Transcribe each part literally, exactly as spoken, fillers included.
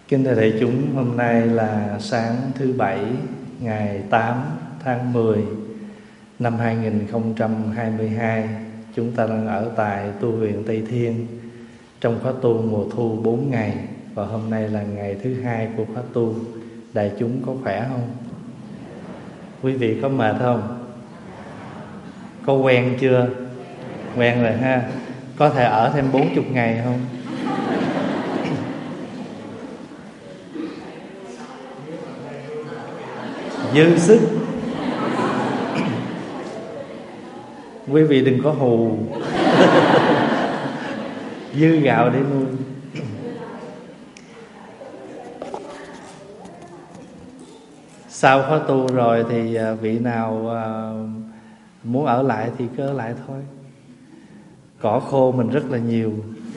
Kính thưa đại chúng, hôm nay là sáng thứ Bảy, ngày tám tháng mười năm hai nghìn không trăm hai mươi hai. Chúng ta đang ở tại tu viện Tây Thiên trong khóa tu mùa thu bốn ngày. Và hôm nay là ngày thứ hai của khóa tu. Đại chúng có khỏe không? Quý vị có mệt không? Có quen chưa? Quen rồi ha. Có thể ở thêm bốn mươi ngày không? Dư sức. Quý vị đừng có hù. Dư gạo để nuôi. Sau khóa tu rồi thì vị nào muốn ở lại thì cứ ở lại thôi. Cỏ khô mình rất là nhiều.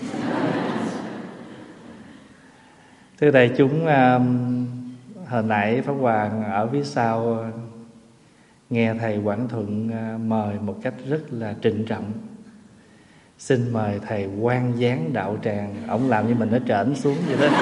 Thưa đại chúng, hồi nãy Pháp Hoàng ở phía sau nghe thầy Quảng Thuận mời một cách rất là trịnh trọng. Xin mời thầy Quang Giáng Đạo Tràng. Ông làm như mình nó trển xuống vậy đó.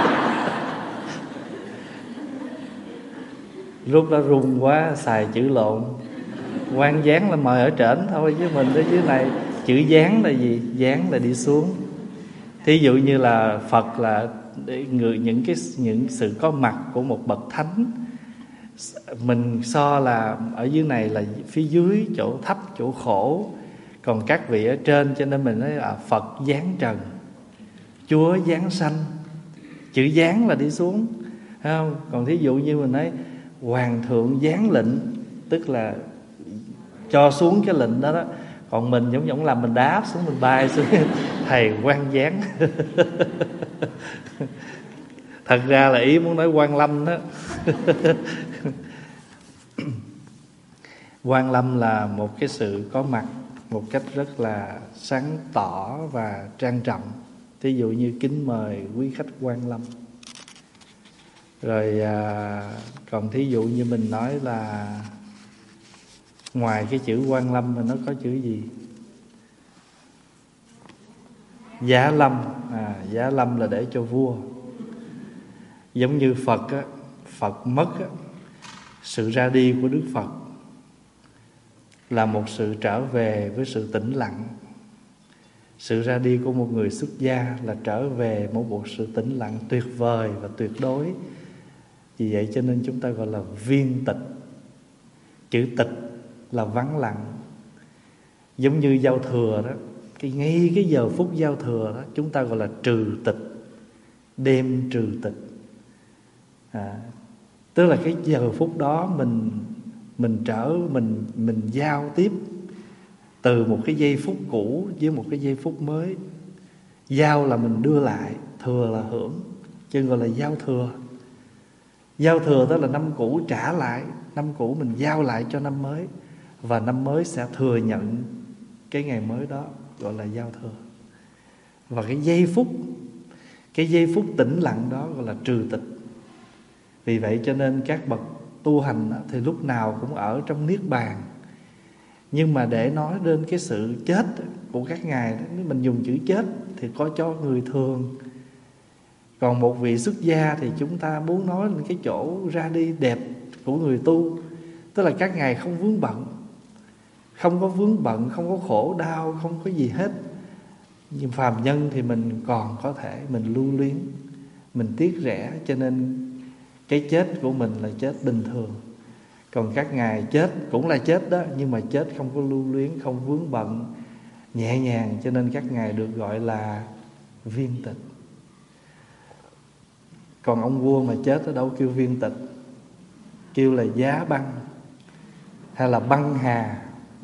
Lúc đó run quá xài chữ lộn. Quang Giáng là mời ở trển thôi, chứ mình ở dưới này. Chữ Giáng là gì? Giáng là đi xuống. Thí dụ như là Phật là người, những cái những sự có mặt của một bậc thánh, mình so là ở dưới này là phía dưới chỗ thấp, chỗ khổ, còn các vị ở trên, cho nên mình nói là Phật giáng trần, Chúa giáng sanh. Chữ giáng là đi xuống, không? Còn thí dụ như mình nói Hoàng thượng giáng lệnh, tức là cho xuống cái lệnh đó đó. Còn mình giống giống làm mình đáp xuống, mình bay xuống. Thầy Quang Giáng. Thật ra là ý muốn nói Quang Lâm đó. Quang Lâm là một cái sự có mặt một cách rất là sáng tỏ và trang trọng. Thí dụ như kính mời quý khách Quang Lâm. Rồi à, còn thí dụ như mình nói là ngoài cái chữ Quang Lâm mà nó có chữ gì? Giá Lâm. à, Giá Lâm là để cho vua. Giống như Phật á, Phật mất á, sự ra đi của Đức Phật là một sự trở về với sự tĩnh lặng. Sự ra đi của một người xuất gia là trở về một bộ sự tĩnh lặng tuyệt vời và tuyệt đối. Vì vậy cho nên chúng ta gọi là viên tịch. Chữ tịch là vắng lặng. Giống như giao thừa đó, cái ngay cái giờ phút giao thừa đó, chúng ta gọi là trừ tịch, đêm trừ tịch. à, Tức là cái giờ phút đó mình Mình trở Mình mình giao tiếp từ một cái giây phút cũ với một cái giây phút mới. Giao là mình đưa lại, thừa là hưởng, chứ gọi là giao thừa. Giao thừa đó là năm cũ trả lại, năm cũ mình giao lại cho năm mới, và năm mới sẽ thừa nhận cái ngày mới đó, gọi là giao thừa. Và cái giây phút Cái giây phút tĩnh lặng đó gọi là trừ tịch. Vì vậy cho nên các bậc tu hành thì lúc nào cũng ở trong niết bàn. Nhưng mà để nói đến cái sự chết của các ngài đó, nếu mình dùng chữ chết thì có cho người thường. Còn một vị xuất gia thì chúng ta muốn nói đến cái chỗ ra đi đẹp của người tu. Tức là các ngài không vướng bận, không có vướng bận, không có khổ đau, không có gì hết. Nhưng phàm nhân thì mình còn có thể mình lưu luyến, mình tiếc rẻ, cho nên cái chết của mình là chết bình thường. Còn các ngài chết cũng là chết đó, nhưng mà chết không có lưu luyến, không vướng bận, nhẹ nhàng, cho nên các ngài được gọi là viên tịch. Còn ông vua mà chết ở đâu kêu viên tịch, kêu là giá băng hay là băng hà.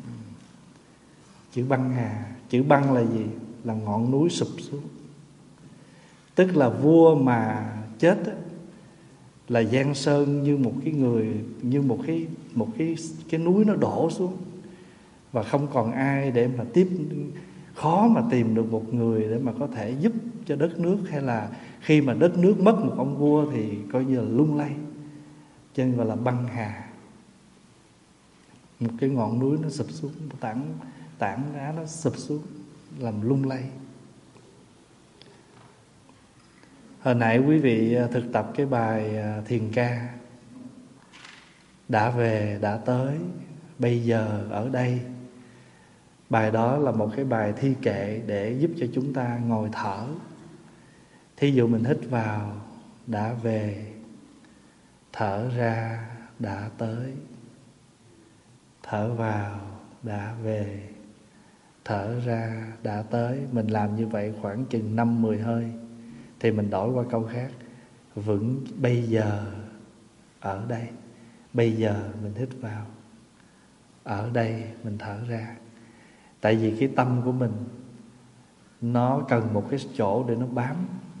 Chữ băng hà, chữ băng là gì? Là ngọn núi sụp xuống. Tức là vua mà chết á, là Giang Sơn như một cái người, như một cái một cái cái núi nó đổ xuống, và không còn ai để mà tiếp, khó mà tìm được một người để mà có thể giúp cho đất nước, hay là khi mà đất nước mất một ông vua thì coi như là lung lay, cho nên gọi là băng hà. Một cái ngọn núi nó sụp xuống, một tảng tảng đá nó sụp xuống làm lung lay. Hồi nãy quý vị thực tập cái bài thiền ca đã về đã tới, bây giờ ở đây. Bài đó là một cái bài thi kệ để giúp cho chúng ta ngồi thở. Thí dụ mình hít vào đã về, thở ra đã tới, thở vào đã về, thở ra đã tới. Mình làm như vậy khoảng chừng năm mười hơi thì mình đổi qua câu khác. Vững bây giờ ở đây. Bây giờ mình hít vào, ở đây mình thở ra. Tại vì cái tâm của mình nó cần một cái chỗ để nó bám.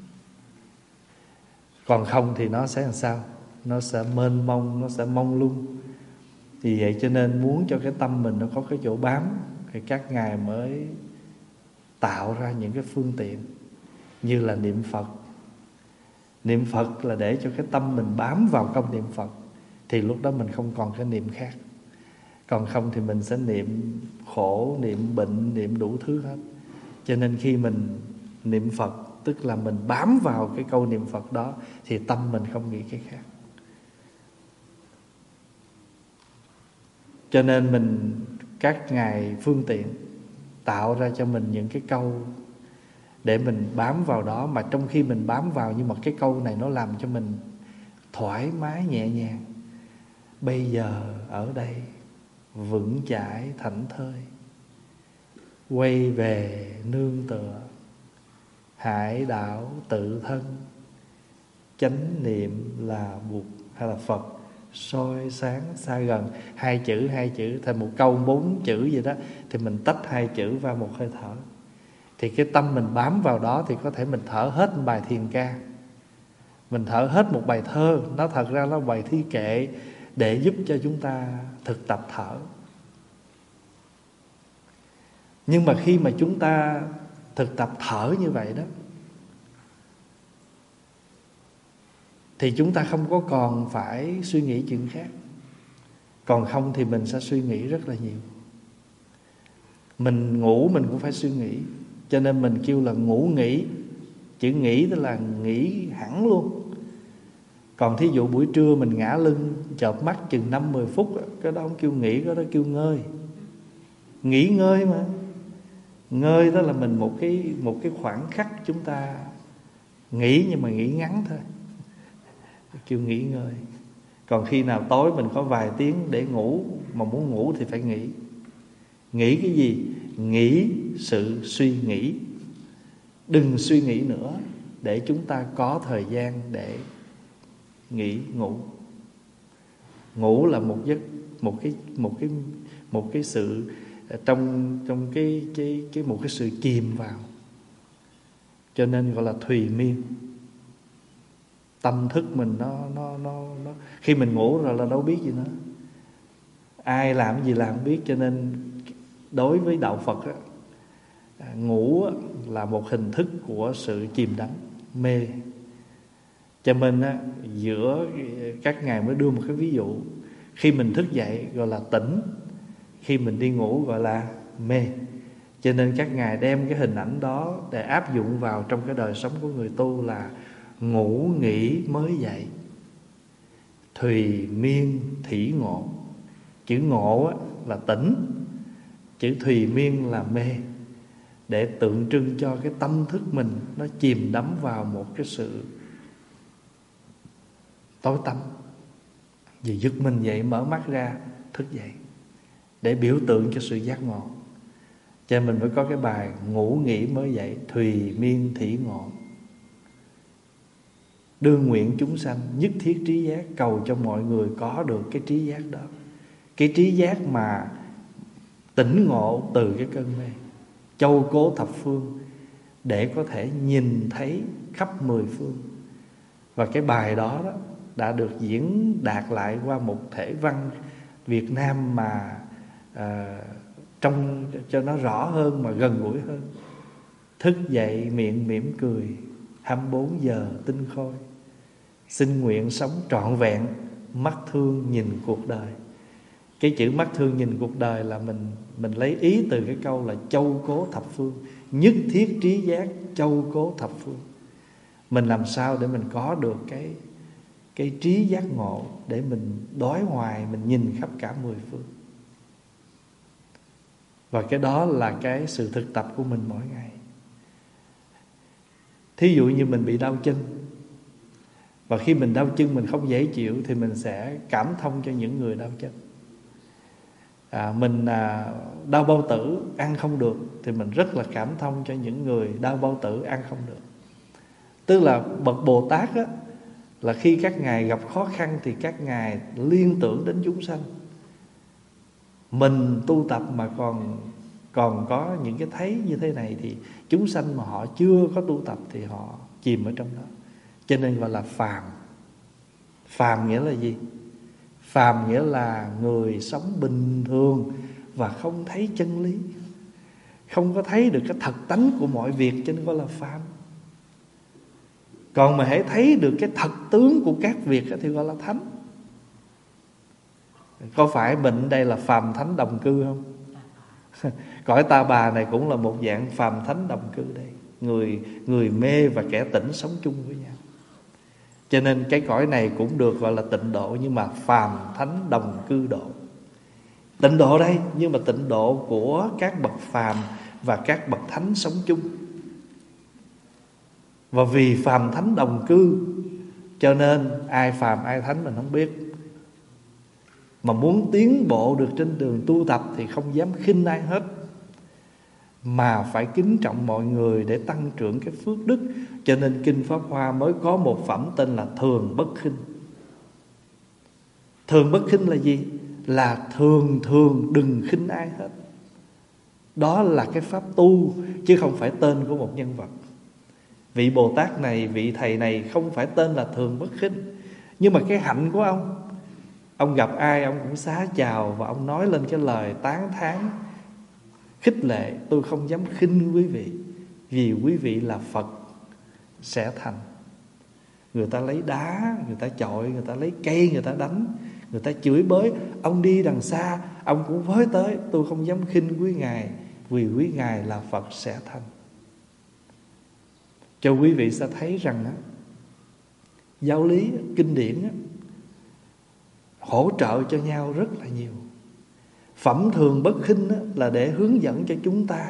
Còn không thì nó sẽ làm sao? Nó sẽ mênh mông, nó sẽ mông lung. Vì vậy cho nên muốn cho cái tâm mình nó có cái chỗ bám thì các ngài mới tạo ra những cái phương tiện như là niệm Phật. Niệm Phật là để cho cái tâm mình bám vào công niệm Phật, thì lúc đó mình không còn cái niệm khác. Còn không thì mình sẽ niệm khổ, niệm bệnh, niệm đủ thứ hết. Cho nên khi mình niệm Phật, tức là mình bám vào cái câu niệm Phật đó, thì tâm mình không nghĩ cái khác. Cho nên mình, các ngài phương tiện tạo ra cho mình những cái câu để mình bám vào đó. Mà trong khi mình bám vào, nhưng mà cái câu này nó làm cho mình thoải mái nhẹ nhàng. Bây giờ ở đây, vững chãi thảnh thơi, quay về nương tựa, hải đảo tự thân, chánh niệm là Bụt hay là Phật, soi sáng xa gần. Hai chữ, hai chữ thành một câu bốn chữ vậy đó, thì mình tách hai chữ vào một hơi thở. Thì cái tâm mình bám vào đó thì có thể mình thở hết một bài thiền ca, mình thở hết một bài thơ. Nó thật ra nó là bài thi kệ để giúp cho chúng ta thực tập thở. Nhưng mà khi mà chúng ta thực tập thở như vậy đó, thì chúng ta không có còn phải suy nghĩ chuyện khác. Còn không thì mình sẽ suy nghĩ rất là nhiều. Mình ngủ mình cũng phải suy nghĩ. Cho nên mình kêu là ngủ nghỉ. Chữ nghỉ tức là nghỉ hẳn luôn. Còn thí dụ buổi trưa mình ngã lưng chợp mắt chừng năm mười phút, cái đó không kêu nghỉ, cái đó kêu ngơi. Nghỉ ngơi mà. Ngơi đó là mình một cái, một cái khoảng khắc chúng ta nghỉ, nhưng mà nghỉ ngắn thôi, kêu nghỉ ngơi. Còn khi nào tối mình có vài tiếng để ngủ, mà muốn ngủ thì phải nghỉ. Nghỉ cái gì? Nghỉ sự suy nghĩ. Đừng suy nghĩ nữa, để chúng ta có thời gian để nghỉ ngủ. Ngủ là một giấc, một cái một cái một cái sự trong trong cái cái cái một cái sự chìm vào. Cho nên gọi là thùy miên. Tâm thức mình nó nó nó nó khi mình ngủ rồi là đâu biết gì nữa. Ai làm gì làm không biết. Cho nên đối với đạo Phật á, ngủ là một hình thức của sự chìm đắm, mê. Cho nên á, giữa các ngài mới đưa một cái ví dụ. Khi mình thức dậy gọi là tỉnh, khi mình đi ngủ gọi là mê. Cho nên các ngài đem cái hình ảnh đó để áp dụng vào trong cái đời sống của người tu là ngủ nghỉ mới dậy, thùy miên thỉ ngộ. Chữ ngộ á, là tỉnh, chữ thùy miên là mê, để tượng trưng cho cái tâm thức mình nó chìm đắm vào một cái sự tối tăm. Vì giật mình dậy, mở mắt ra, thức dậy, để biểu tượng cho sự giác ngộ. Cho nên mình mới có cái bài ngủ nghỉ mới dậy, thùy miên thỉ ngộ. Đương nguyện chúng sanh nhất thiết trí giác, cầu cho mọi người có được cái trí giác đó. Cái trí giác mà tỉnh ngộ từ cái cơn mê, châu cố thập phương, để có thể nhìn thấy khắp mười phương. Và cái bài đó, đó đã được diễn đạt lại qua một thể văn Việt Nam mà à, trong cho nó rõ hơn mà gần gũi hơn. Thức dậy miệng mỉm cười, hai mươi bốn giờ tinh khôi, xin nguyện sống trọn vẹn, mắt thương nhìn cuộc đời. Cái chữ mắt thương nhìn cuộc đời là mình mình lấy ý từ cái câu là châu cố thập phương, nhất thiết trí giác châu cố thập phương. Mình làm sao để mình có được cái cái trí giác ngộ, để mình đối hoài, mình nhìn khắp cả mười phương. Và cái đó là cái sự thực tập của mình mỗi ngày. Thí dụ như mình bị đau chân, và khi mình đau chân mình không dễ chịu, thì mình sẽ cảm thông cho những người đau chân. à, Mình à, đau bao tử ăn không được, thì mình rất là cảm thông cho những người đau bao tử ăn không được. Tức là bậc Bồ Tát á, là khi các ngài gặp khó khăn thì các ngài liên tưởng đến chúng sanh. Mình tu tập mà còn còn có những cái thấy như thế này, thì chúng sanh mà họ chưa có tu tập thì họ chìm ở trong đó. Cho nên gọi là phàm. Phàm nghĩa là gì? Phàm nghĩa là người sống bình thường và không thấy chân lý, không có thấy được cái thật tánh của mọi việc, cho nên gọi là phàm. Còn mà hãy thấy được cái thật tướng của các việc thì gọi là thánh. Có phải mình đây là phàm thánh đồng cư không? Cõi Ta Bà này cũng là một dạng phàm thánh đồng cư đây. Người, người mê và kẻ tỉnh sống chung với nhau. Cho nên cái cõi này cũng được gọi là tịnh độ, nhưng mà phàm thánh đồng cư độ. Tịnh độ đây, nhưng mà tịnh độ của các bậc phàm và các bậc thánh sống chung. Và vì phàm thánh đồng cư, cho nên ai phàm ai thánh mình không biết. Mà muốn tiến bộ được trên đường tu tập thì không dám khinh ai hết, mà phải kính trọng mọi người để tăng trưởng cái phước đức. Cho nên Kinh Pháp Hoa mới có một phẩm tên là thường bất khinh. Thường bất khinh là gì? Là thường thường đừng khinh ai hết. Đó là cái pháp tu, chứ không phải tên của một nhân vật. Vị Bồ Tát này, vị thầy này không phải tên là thường bất khinh, nhưng mà cái hạnh của ông, ông gặp ai ông cũng xá chào, và ông nói lên cái lời tán thán khích lệ. Tôi không dám khinh quý vị, vì quý vị là Phật sẽ thành. Người ta lấy đá, người ta chọi, người ta lấy cây, người ta đánh, người ta chửi bới, ông đi đằng xa ông cũng với tới. Tôi không dám khinh quý Ngài, vì quý Ngài là Phật sẽ thành. Cho quý vị sẽ thấy rằng á, giáo lý kinh điển á, hỗ trợ cho nhau rất là nhiều. Phẩm thường bất khinh á, là để hướng dẫn cho chúng ta.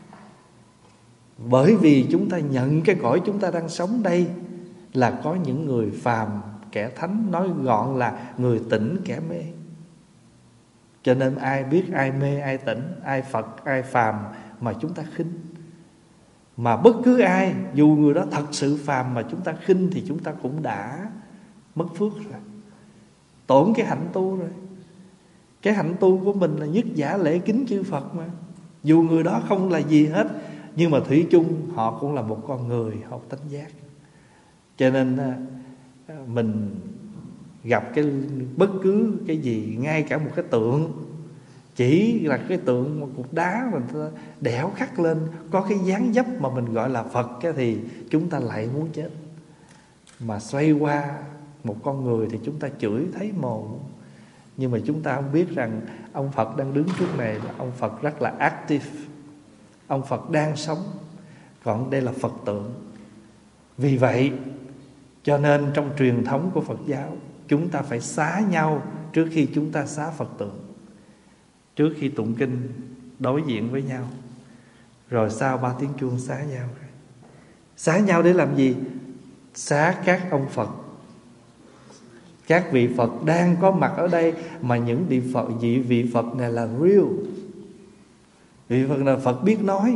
Bởi vì chúng ta nhận cái cõi chúng ta đang sống đây là có những người phàm kẻ thánh, nói gọn là người tỉnh kẻ mê. Cho nên ai biết ai mê ai tỉnh, ai Phật ai phàm mà chúng ta khinh. Mà bất cứ ai, dù người đó thật sự phàm mà chúng ta khinh, thì chúng ta cũng đã mất phước rồi, tổn cái hạnh tu rồi. Cái hạnh tu của mình là nhất giả lễ kính chư Phật mà. Dù người đó không là gì hết, nhưng mà thủy chung họ cũng là một con người học tánh giác. Cho nên mình gặp cái bất cứ cái gì, ngay cả một cái tượng, chỉ là cái tượng một cục đá mình đẽo khắc lên có cái dáng dấp mà mình gọi là Phật, cái thì chúng ta lại muốn chết. Mà xoay qua một con người thì chúng ta chửi thấy mồ. Nhưng mà chúng ta không biết rằng ông Phật đang đứng trước này là ông Phật rất là active, ông Phật đang sống, còn đây là Phật tượng. Vì vậy cho nên trong truyền thống của Phật giáo, chúng ta phải xá nhau trước khi chúng ta xá Phật tượng. Trước khi tụng kinh đối diện với nhau, rồi sau ba tiếng chuông xá nhau. Xá nhau để làm gì? Xá các ông Phật, các vị Phật đang có mặt ở đây. Mà những vị Phật, vị, vị Phật này là real. Vị Phật là Phật biết nói.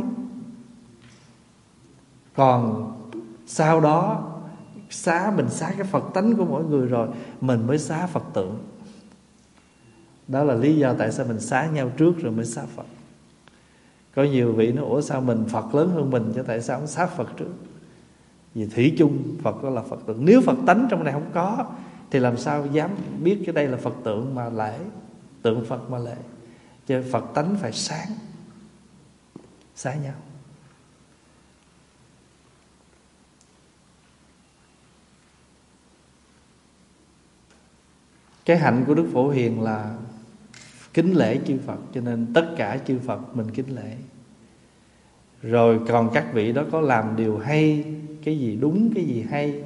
Còn sau đó xá, mình xá cái Phật tánh của mỗi người rồi, mình mới xá Phật tượng. Đó là lý do tại sao mình xá nhau trước rồi mới xá Phật. Có nhiều vị nói ủa sao mình Phật lớn hơn mình, chứ tại sao không xá Phật trước? Vì thủy chung Phật đó là Phật tượng. Nếu Phật tánh trong này không có thì làm sao dám biết cái đây là Phật tượng mà lễ, tượng Phật mà lễ. Chứ Phật tánh phải sáng, xá nhau. Cái hạnh của Đức Phổ Hiền là kính lễ chư Phật, cho nên tất cả chư Phật mình kính lễ. Rồi còn các vị đó có làm điều hay cái gì đúng, cái gì hay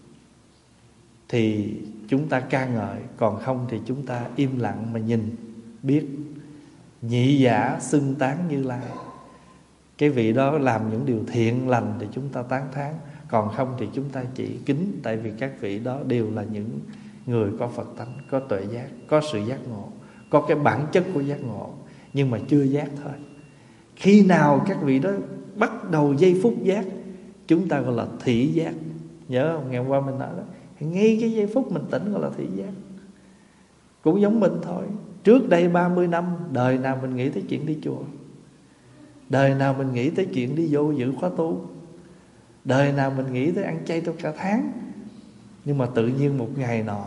thì chúng ta ca ngợi, còn không thì chúng ta im lặng mà nhìn biết. Nhị giả xưng tán Như Lai, cái vị đó làm những điều thiện lành thì chúng ta tán thán, còn không thì chúng ta chỉ kính. Tại vì các vị đó đều là những người có Phật tánh, có tuệ giác, có sự giác ngộ, có cái bản chất của giác ngộ, nhưng mà chưa giác thôi. Khi nào các vị đó bắt đầu giây phút giác, chúng ta gọi là thị giác. Nhớ không? Ngày hôm qua mình nói đó, ngay cái giây phút mình tỉnh gọi là thị giác. Cũng giống mình thôi. Trước đây ba mươi năm, đời nào mình nghĩ tới chuyện đi chùa, đời nào mình nghĩ tới chuyện đi vô giữ khóa tu, đời nào mình nghĩ tới ăn chay trong cả tháng. Nhưng mà tự nhiên một ngày nọ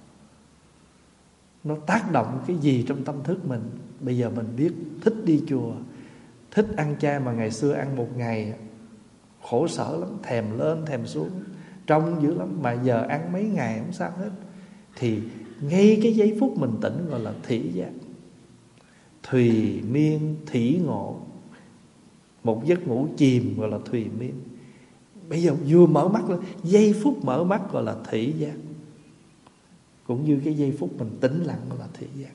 nó tác động cái gì trong tâm thức mình. Bây giờ mình biết thích đi chùa, thích ăn chay, mà ngày xưa ăn một ngày khổ sở lắm, thèm lên thèm xuống, trông dữ lắm. Mà giờ ăn mấy ngày không sao hết. Thì ngay cái giây phút mình tỉnh gọi là thị giác. Thùy miên thỉ ngộ, một giấc ngủ chìm gọi là thùy miên. Bây giờ vừa mở mắt lên, giây phút mở mắt gọi là thị giác. Cũng như cái giây phút mình tĩnh lặng gọi là thị giác.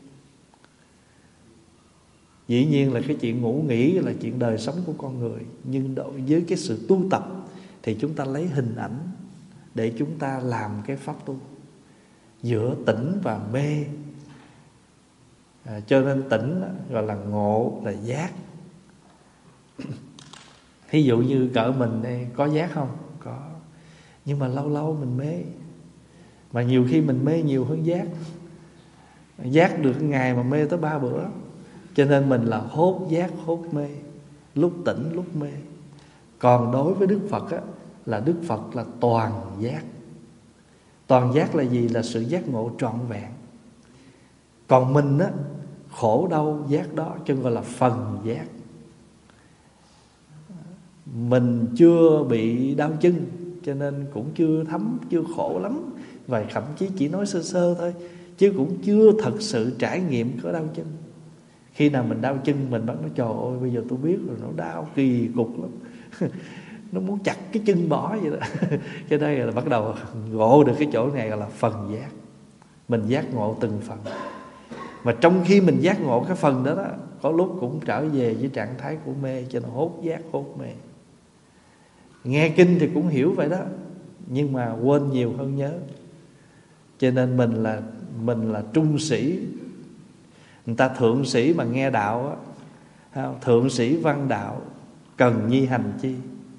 Dĩ nhiên là cái chuyện ngủ nghỉ là chuyện đời sống của con người, nhưng đối với cái sự tu tập thì chúng ta lấy hình ảnh để chúng ta làm cái pháp tu giữa tỉnh và mê. à, Cho nên tỉnh gọi là ngộ, là giác. Thí dụ như cỡ mình đây có giác không? Có. Nhưng mà lâu lâu mình mê. Mà nhiều khi mình mê nhiều hơn giác. Giác được ngày mà mê tới ba bữa. Cho nên mình là hốt giác hốt mê, lúc tỉnh lúc mê. Còn đối với Đức Phật á, là Đức Phật là toàn giác. Toàn giác là gì? Là sự giác ngộ trọn vẹn. Còn mình á, khổ đau giác đó, cho nên gọi là phần giác. Mình chưa bị đau chân, cho nên cũng chưa thấm, chưa khổ lắm. Và thậm chí chỉ nói sơ sơ thôi, chứ cũng chưa thật sự trải nghiệm có đau chân. Khi nào mình đau chân, mình bắt nói trời ơi, bây giờ tôi biết rồi, nó đau kỳ cục lắm. Nó muốn chặt cái chân bỏ vậy đó. Cái đây là bắt đầu ngộ được cái chỗ này, gọi là phần giác. Mình giác ngộ từng phần. Mà trong khi mình giác ngộ cái phần đó, đó có lúc cũng trở về với trạng thái của mê, cho nên hốt giác hốt mê. Nghe kinh thì cũng hiểu vậy đó, nhưng mà quên nhiều hơn nhớ. Cho nên mình là Mình là trung sĩ. Người ta thượng sĩ mà nghe đạo á, thượng sĩ văn đạo cần nhi hành chi.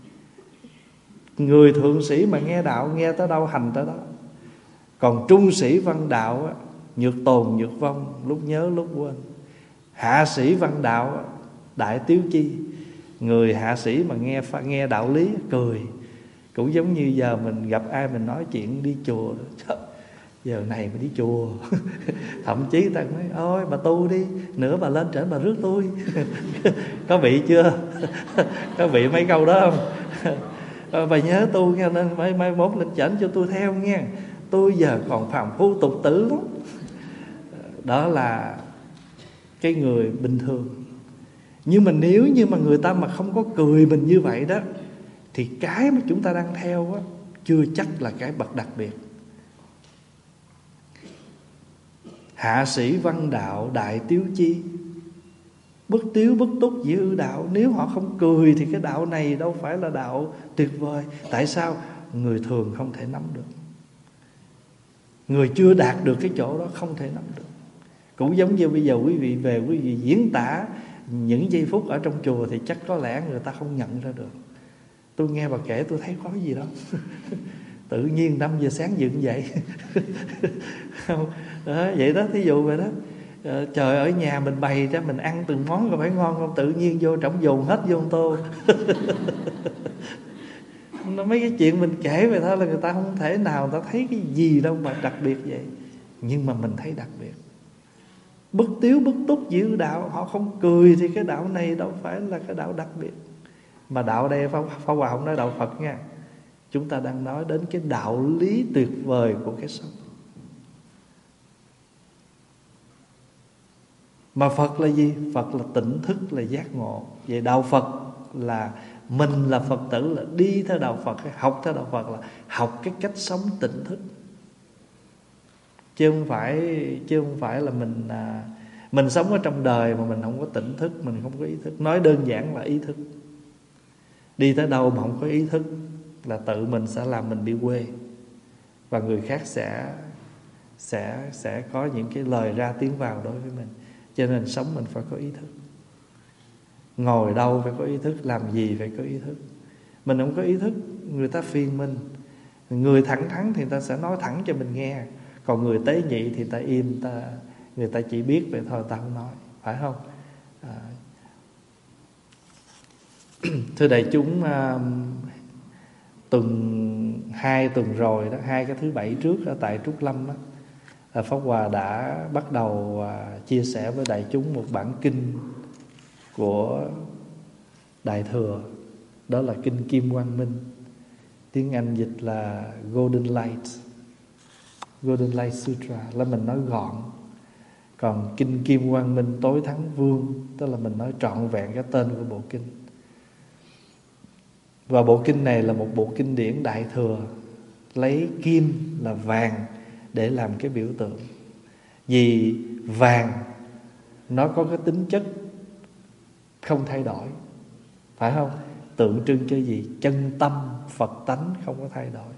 Người thượng sĩ mà nghe đạo, nghe tới đâu hành tới đó. Còn trung sĩ văn đạo á, nhược tồn nhược vong, lúc nhớ lúc quên. Hạ sĩ văn đạo á, đại tiếu chi. Người hạ sĩ mà nghe nghe đạo lý cười. Cũng giống như giờ mình gặp ai mình nói chuyện đi chùa, giờ này mà đi chùa. Thậm chí ta nói ôi bà tu đi, nữa bà lên trển bà rước tôi. Có vị chưa? Có vị mấy câu đó không? Bà nhớ tu nha, nên mai, mai mốt lên trển cho tôi theo nha. Tôi giờ còn phàm phu tục tử lắm. Đó là cái người bình thường. Nhưng mà nếu như mà người ta mà không có cười mình như vậy đó, thì cái mà chúng ta đang theo á, chưa chắc là cái bậc đặc biệt. Hạ sĩ văn đạo đại tiếu chi, bất tiếu bất túc dĩ ư đạo. Nếu họ không cười thì cái đạo này đâu phải là đạo tuyệt vời. Tại sao? Người thường không thể nắm được. Người chưa đạt được cái chỗ đó không thể nắm được. Cũng giống như bây giờ quý vị về, quý vị diễn tả những giây phút ở trong chùa thì chắc có lẽ người ta không nhận ra được. Tôi nghe bà kể tôi thấy có gì đó. Tự nhiên năm giờ sáng dựng dậy. Đó, vậy đó, thí dụ vậy đó. Ờ, trời, ở nhà mình bày ra mình ăn từng món có phải ngon không? Tự nhiên vô trỏng dồn hết vô tô. Mấy cái chuyện mình kể về thôi là người ta không thể nào người ta thấy cái gì đâu mà đặc biệt vậy. Nhưng mà mình thấy đặc biệt. Bất tiếu bất túc dĩ ư đạo. Họ không cười thì cái đạo này đâu phải là cái đạo đặc biệt. Mà đạo đây Pháp Hòa không nói đạo Phật nha. Chúng ta đang nói đến cái đạo lý tuyệt vời của cái sống. Mà Phật là gì? Phật là tỉnh thức, là giác ngộ. Vậy đạo Phật là Mình là Phật tử là đi theo đạo Phật, hay học theo đạo Phật là học cái cách sống tỉnh thức. Chứ không phải chứ không phải là mình à, mình sống ở trong đời mà mình không có tỉnh thức, mình không có ý thức. Nói đơn giản là ý thức. Đi tới đâu mà không có ý thức là tự mình sẽ làm mình bị quê, và người khác sẽ sẽ sẽ có những cái lời ra tiếng vào đối với mình. Cho nên sống mình phải có ý thức. Ngồi đâu phải có ý thức, làm gì phải có ý thức. Mình không có ý thức, người ta phiền mình. Người thẳng thắn thì người ta sẽ nói thẳng cho mình nghe, còn người tế nhị thì người ta im, người ta, người ta chỉ biết vậy thôi, ta không nói, phải không? À. Thưa đại chúng, à, tuần hai tuần rồi đó, hai cái thứ bảy trước ở tại Trúc Lâm đó, là Pháp Hòa đã bắt đầu à, chia sẻ với đại chúng một bản kinh của Đại Thừa, đó là kinh Kim Quang Minh, tiếng Anh dịch là Golden Light, Golden Light Sutra, là mình nói gọn. Còn kinh Kim Quang Minh Tối Thắng Vương, tức là mình nói trọn vẹn cái tên của bộ kinh. Và bộ kinh này là một bộ kinh điển Đại Thừa, lấy kim là vàng để làm cái biểu tượng. Vì vàng nó có cái tính chất không thay đổi, phải không? Tượng trưng cho gì? Chân tâm, Phật tánh không có thay đổi.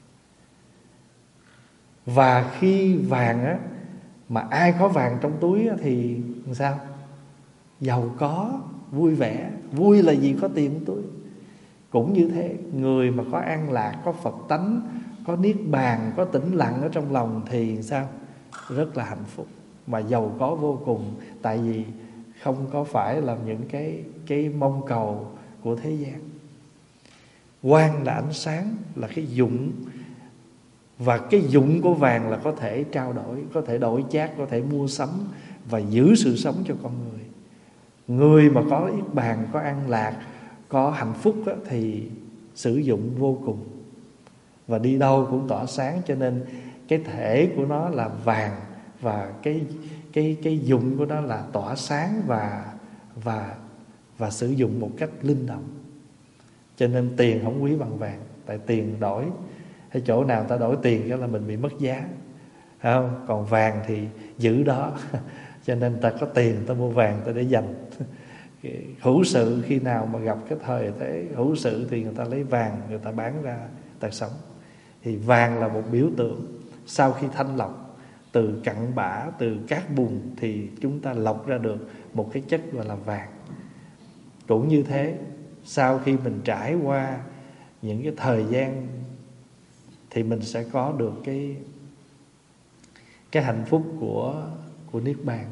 Và khi vàng á, mà ai có vàng trong túi á, thì làm sao? Giàu có, vui vẻ. Vui là gì? Có tiền trong túi. Cũng như thế, người mà có an lạc, có Phật tánh, có niết bàn, có tĩnh lặng ở trong lòng thì sao? Rất là hạnh phúc, mà giàu có vô cùng. Tại vì không có phải là những cái, cái mong cầu của thế gian. Quang là ánh sáng, là cái dụng. Và cái dụng của vàng là có thể trao đổi, có thể đổi chác, có thể mua sắm và giữ sự sống cho con người. Người mà có yết bàn, có an lạc, có hạnh phúc á, thì sử dụng vô cùng, và đi đâu cũng tỏa sáng. Cho nên cái thể của nó là vàng, và cái cái cái dụng của nó là tỏa sáng và và và sử dụng một cách linh động. Cho nên tiền không quý bằng vàng, tại tiền đổi hay chỗ nào ta đổi tiền cái là mình bị mất giá, phải không? Còn vàng thì giữ đó. Cho nên ta có tiền ta mua vàng ta để dành. Hữu sự khi nào mà gặp cái thời thế hữu sự thì người ta lấy vàng, người ta bán ra ta sống. Thì vàng là một biểu tượng. Sau khi thanh lọc từ cặn bã, từ cát bùn, thì chúng ta lọc ra được một cái chất gọi là vàng. Cũng như thế, sau khi mình trải qua những cái thời gian thì mình sẽ có được cái cái hạnh phúc của của niết bàn.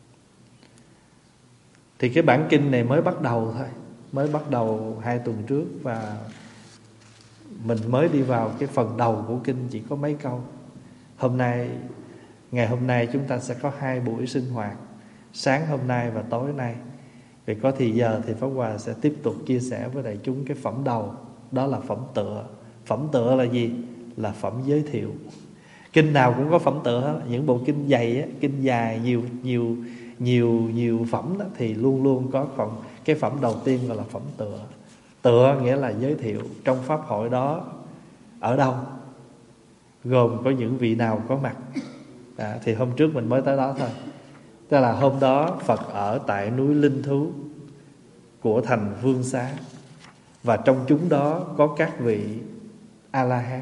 Thì cái bản kinh này mới bắt đầu thôi, mới bắt đầu hai tuần trước, và mình mới đi vào cái phần đầu của kinh chỉ có mấy câu. Hôm nay, ngày hôm nay chúng ta sẽ có hai buổi sinh hoạt, sáng hôm nay và tối nay. Vì có thì giờ thì Pháp Hòa sẽ tiếp tục chia sẻ với đại chúng cái phẩm đầu, đó là phẩm tựa. Phẩm tựa là gì? Là phẩm giới thiệu. Kinh nào cũng có phẩm tựa hết. Những bộ kinh dày á, kinh dài nhiều nhiều nhiều nhiều phẩm đó, thì luôn luôn có còn cái phẩm đầu tiên gọi là phẩm tựa. Tựa nghĩa là giới thiệu trong pháp hội đó ở đâu, gồm có những vị nào có mặt. À, thì hôm trước mình mới tới đó thôi. Tức là hôm đó Phật ở tại núi Linh Thú của thành Vương Xá, và trong chúng đó có các vị A-la-hán.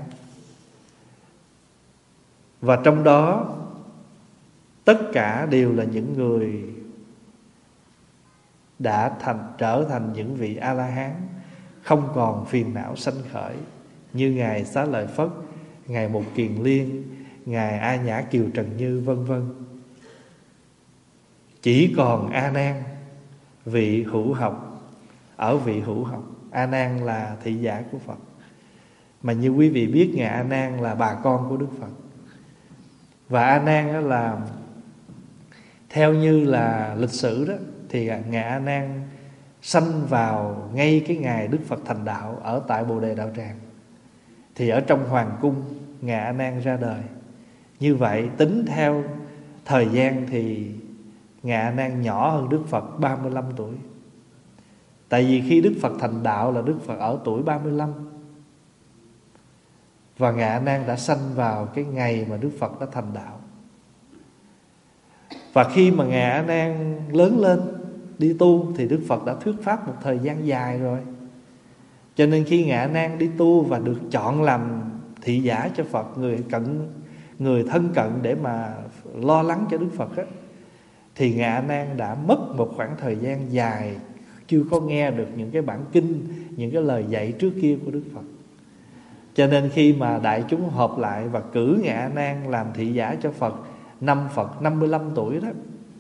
Và trong đó tất cả đều là những người đã thành, trở thành những vị A-la-hán, không còn phiền não sanh khởi, như Ngài Xá Lợi Phất, Ngài Một Kiền Liên, Ngài A Nhã Kiều Trần Như, vân vân. Chỉ còn A Nan, vị hữu học, ở vị hữu học. A Nan là thị giả của Phật. Mà như quý vị biết, Ngài A Nan là bà con của Đức Phật. Và A Nan là theo như là lịch sử đó, thì Ngài A Nan sanh vào ngay cái ngày Đức Phật thành đạo ở tại Bồ Đề Đạo Tràng. Thì ở trong hoàng cung Ngài A Nan ra đời. Như vậy tính theo thời gian thì Ngài A Nan nhỏ hơn Đức Phật ba mươi lăm tuổi. Tại vì khi Đức Phật thành đạo là Đức Phật ở tuổi ba mươi lăm, và Ngài A Nan đã sanh vào cái ngày mà Đức Phật đã thành đạo. Và khi mà Ngài A Nan lớn lên đi tu thì Đức Phật đã thuyết pháp một thời gian dài rồi. Cho nên khi Ngài A Nan đi tu và được chọn làm thị giả cho Phật, người cận, người thân cận để mà lo lắng cho Đức Phật á, thì Ngài A Nan đã mất một khoảng thời gian dài chưa có nghe được những cái bản kinh, những cái lời dạy trước kia của Đức Phật. Cho nên khi mà đại chúng họp lại và cử Ngài A Nan làm thị giả cho Phật, năm Phật năm mươi lăm tuổi đó,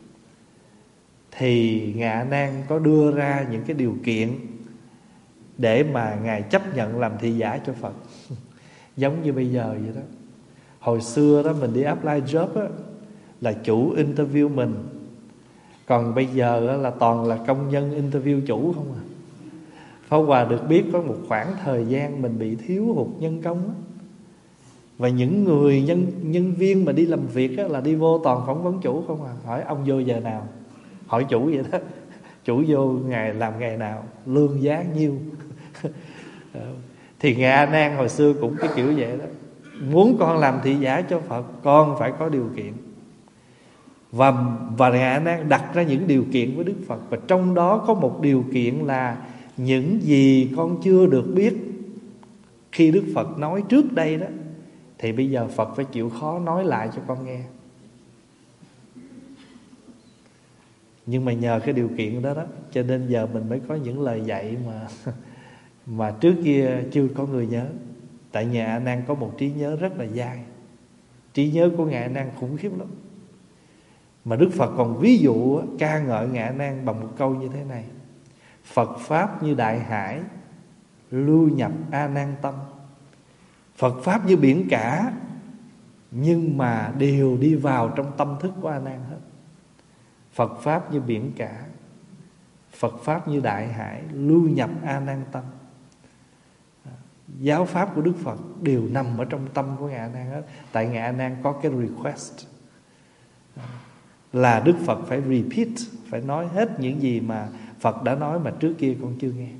thì Ngài A Nan có đưa ra những cái điều kiện để mà Ngài chấp nhận làm thị giả cho Phật. Giống như bây giờ vậy đó. Hồi xưa đó mình đi apply job á, là chủ interview mình. Còn bây giờ á, là toàn là công nhân interview chủ không à. Pháp Hòa được biết có một khoảng thời gian mình bị thiếu hụt nhân công á. Và những người nhân nhân viên mà đi làm việc á, là đi vô toàn phỏng vấn chủ không à. Hỏi ông vô giờ nào, hỏi chủ vậy đó. Chủ vô ngày làm ngày nào, lương giá nhiêu. Thì Ngài A Nan hồi xưa cũng cái kiểu vậy đó. Muốn con làm thị giả cho Phật, con phải có điều kiện. Và, và Ngài A Nan đặt ra những điều kiện với Đức Phật. Và trong đó có một điều kiện là những gì con chưa được biết khi Đức Phật nói trước đây đó, thì bây giờ Phật phải chịu khó nói lại cho con nghe. Nhưng mà nhờ cái điều kiện đó đó, cho nên giờ mình mới có những lời dạy mà mà trước kia chưa có người nhớ. Tại Ngài A Nan có một trí nhớ rất là dai. Trí nhớ của Ngài A Nan khủng khiếp lắm. Mà Đức Phật còn ví dụ ca ngợi Ngài A Nan bằng một câu như thế này: Phật Pháp như đại hải, lưu nhập A Nan tâm. Phật Pháp như biển cả, nhưng mà đều đi vào trong tâm thức của A Nan hết. Phật Pháp như biển cả, Phật Pháp như đại hải, lưu nhập A Nan tâm. Giáo pháp của Đức Phật đều nằm ở trong tâm của Ngài A Nan hết. Tại Ngài A Nan có cái request là Đức Phật phải repeat, phải nói hết những gì mà Phật đã nói mà trước kia con chưa nghe.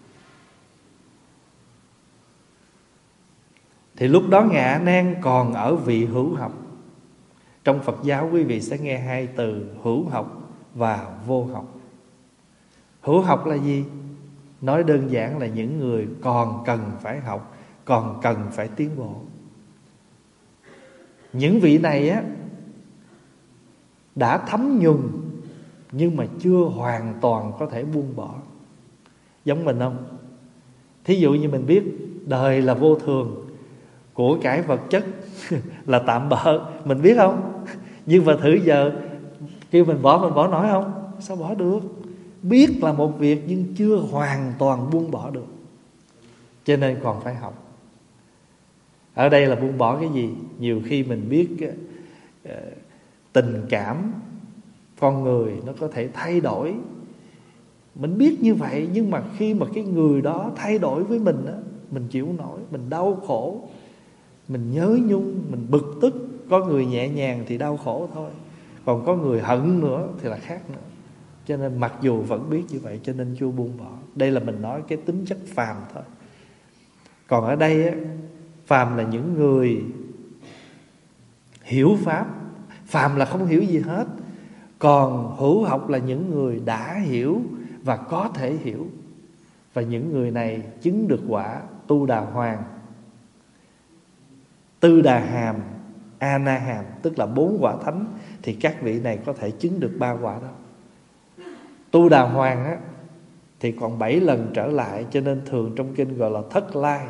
Thì lúc đó Ngài A Nan còn ở vị hữu học. Trong Phật giáo quý vị sẽ nghe hai từ hữu học và vô học. Hữu học là gì? Nói đơn giản là những người còn cần phải học, còn cần phải tiến bộ. Những vị này á đã thấm nhuần nhưng mà chưa hoàn toàn có thể buông bỏ. Giống mình không? Thí dụ như mình biết đời là vô thường, của cải vật chất là tạm bợ, mình biết không? Nhưng mà thử giờ kêu mình bỏ, mình bỏ nổi không? Sao bỏ được? Biết là một việc nhưng chưa hoàn toàn buông bỏ được, cho nên còn phải học. Ở đây là buông bỏ cái gì? Nhiều khi mình biết uh, tình cảm con người nó có thể thay đổi, mình biết như vậy, nhưng mà khi mà cái người đó thay đổi với mình á, mình chịu nổi, mình đau khổ, mình nhớ nhung, mình bực tức. Có người nhẹ nhàng thì đau khổ thôi, còn có người hận nữa thì là khác nữa. Cho nên mặc dù vẫn biết như vậy, cho nên chưa buông bỏ. Đây là mình nói cái tính chất phàm thôi. Còn ở đây á, phàm là những người hiểu pháp. Phàm là không hiểu gì hết. Còn hữu học là những người đã hiểu và có thể hiểu. Và những người này chứng được quả Tu Đà Hoàng, Tư Đà Hàm, A Na Hàm, tức là bốn quả thánh. Thì các vị này có thể chứng được ba quả đó. Tu Đà Hoàng á, thì còn bảy lần trở lại, cho nên thường trong kinh gọi là thất lai.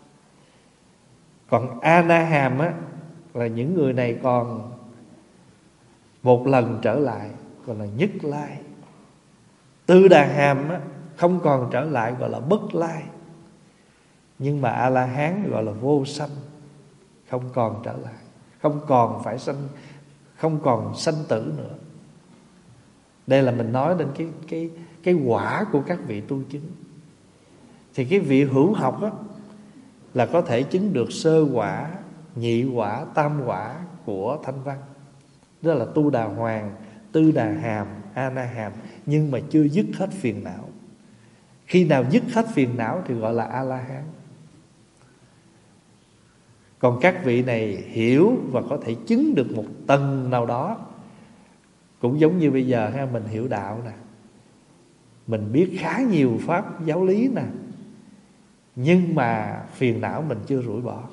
Còn A Na Hàm á, là những người này còn một lần trở lại, gọi là nhất lai. Tư Đà Hàm á, không còn trở lại, gọi là bất lai. Nhưng mà A La Hán gọi là vô sanh, không còn trở lại, không còn phải sanh, không còn sanh tử nữa. Đây là mình nói đến cái cái cái quả của các vị tu chứng. Thì cái vị hữu học á, là có thể chứng được sơ quả, nhị quả, tam quả của Thanh Văn. Đó là Tu Đà Hoàng, Tư Đà Hàm, A Na Hàm, nhưng mà chưa dứt hết phiền não. Khi nào dứt hết phiền não thì gọi là A-la-hán. Còn các vị này hiểu và có thể chứng được một tầng nào đó. Cũng giống như bây giờ ha, mình hiểu đạo nè, mình biết khá nhiều pháp giáo lý nè, nhưng mà phiền não mình chưa rủi bỏ.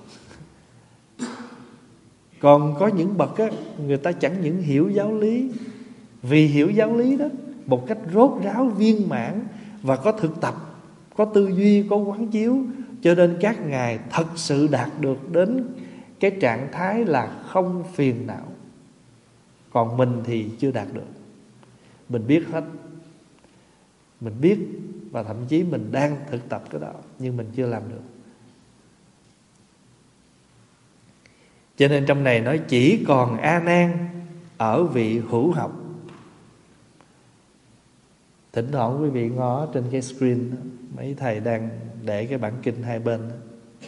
Còn có những bậc á, người ta chẳng những hiểu giáo lý, vì hiểu giáo lý đó một cách rốt ráo viên mãn và có thực tập, có tư duy, có quán chiếu, cho nên các ngài thật sự đạt được đến cái trạng thái là không phiền não. Còn mình thì chưa đạt được. Mình biết hết, mình biết và thậm chí mình đang thực tập cái đó, nhưng mình chưa làm được. Cho nên trong này nói chỉ còn A Nan ở vị hữu học. Thỉnh thoảng quý vị ngó trên cái screen đó, mấy thầy đang để cái bản kinh hai bên đó.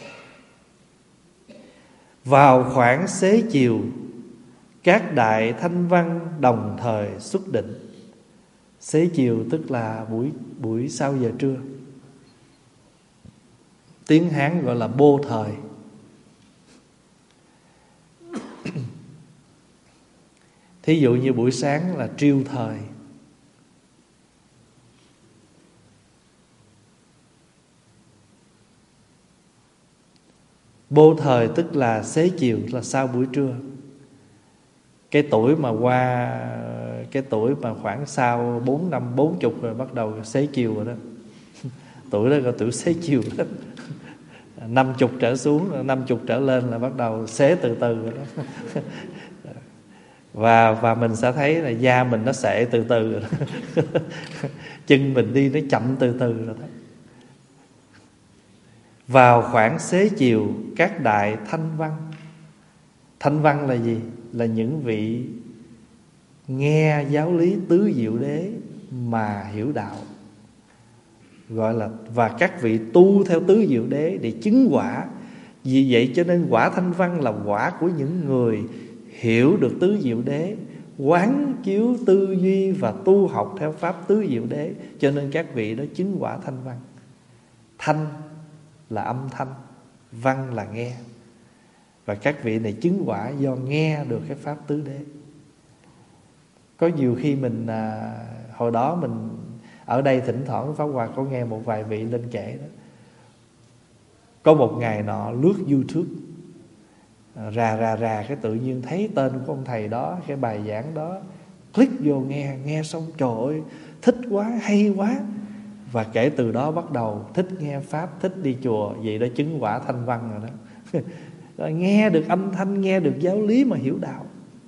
Vào khoảng xế chiều, các đại thanh văn đồng thời xuất định. Xế chiều tức là buổi buổi sau giờ trưa. Tiếng Hán gọi là bô thời. Thí dụ như buổi sáng là triêu thời. Bô thời tức là xế chiều, là sau buổi trưa. Cái tuổi mà qua Cái tuổi mà khoảng sau bốn năm bốn chục rồi bắt đầu xế chiều rồi đó. Tuổi đó gọi tuổi xế chiều đó. Năm chục trở xuống, năm chục trở lên là bắt đầu xế từ từ rồi đó. Và, và mình sẽ thấy là da mình nó xệ từ từ rồi đó. Chân mình đi nó chậm từ từ rồi đó. Vào khoảng xế chiều, các đại thanh văn. Thanh văn là gì? Là những vị nghe giáo lý tứ diệu đế mà hiểu đạo, gọi là, và các vị tu theo tứ diệu đế để chứng quả. Vì vậy cho nên quả thanh văn là quả của những người hiểu được tứ diệu đế, quán chiếu tư duy và tu học theo pháp tứ diệu đế. Cho nên các vị đó chứng quả thanh văn. Thanh là âm thanh, văn là nghe. Và các vị này chứng quả do nghe được cái pháp tứ đế. Có nhiều khi mình à, hồi đó mình ở đây thỉnh thoảng Pháp Hòa có nghe một vài vị lên kể đó. Có một ngày nọ lướt YouTube, rà rà rà cái tự nhiên thấy tên của ông thầy đó, cái bài giảng đó, click vô nghe, nghe xong trời ơi thích quá, hay quá. Và kể từ đó bắt đầu thích nghe pháp, thích đi chùa. Vậy đó chứng quả thanh văn rồi đó. Rồi nghe được âm thanh, nghe được giáo lý mà hiểu đạo.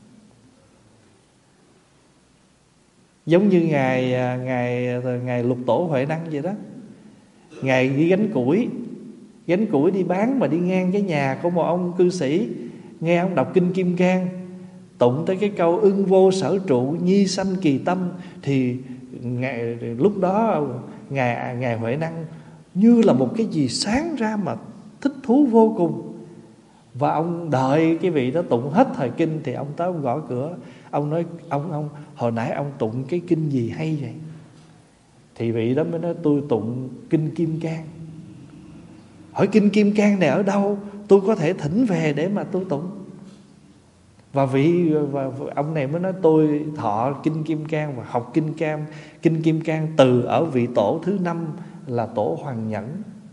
Giống như ngày ngày ngày Lục Tổ Huệ Năng vậy đó. Ngài đi gánh củi, gánh củi đi bán mà đi ngang cái nhà của một ông cư sĩ, nghe ông đọc kinh Kim Cang, tụng tới cái câu ưng vô sở trụ, nhi sanh kỳ tâm, thì ngày, lúc đó ngài ngài Huệ Năng như là một cái gì sáng ra mà thích thú vô cùng. Và ông đợi cái vị đó tụng hết thời kinh thì ông tới ông gõ cửa. Ông nói ông ông hồi nãy ông tụng cái kinh gì hay vậy? Thì vị đó mới nói tôi tụng kinh Kim Cang. Hỏi kinh Kim Cang này ở đâu? Tôi có thể thỉnh về để mà tôi tụng. Và vị và ông này mới nói tôi thọ kinh Kim Cang và học kinh Cam kinh Kim Cang từ ở vị tổ thứ năm là tổ Hoàng Nhẫn.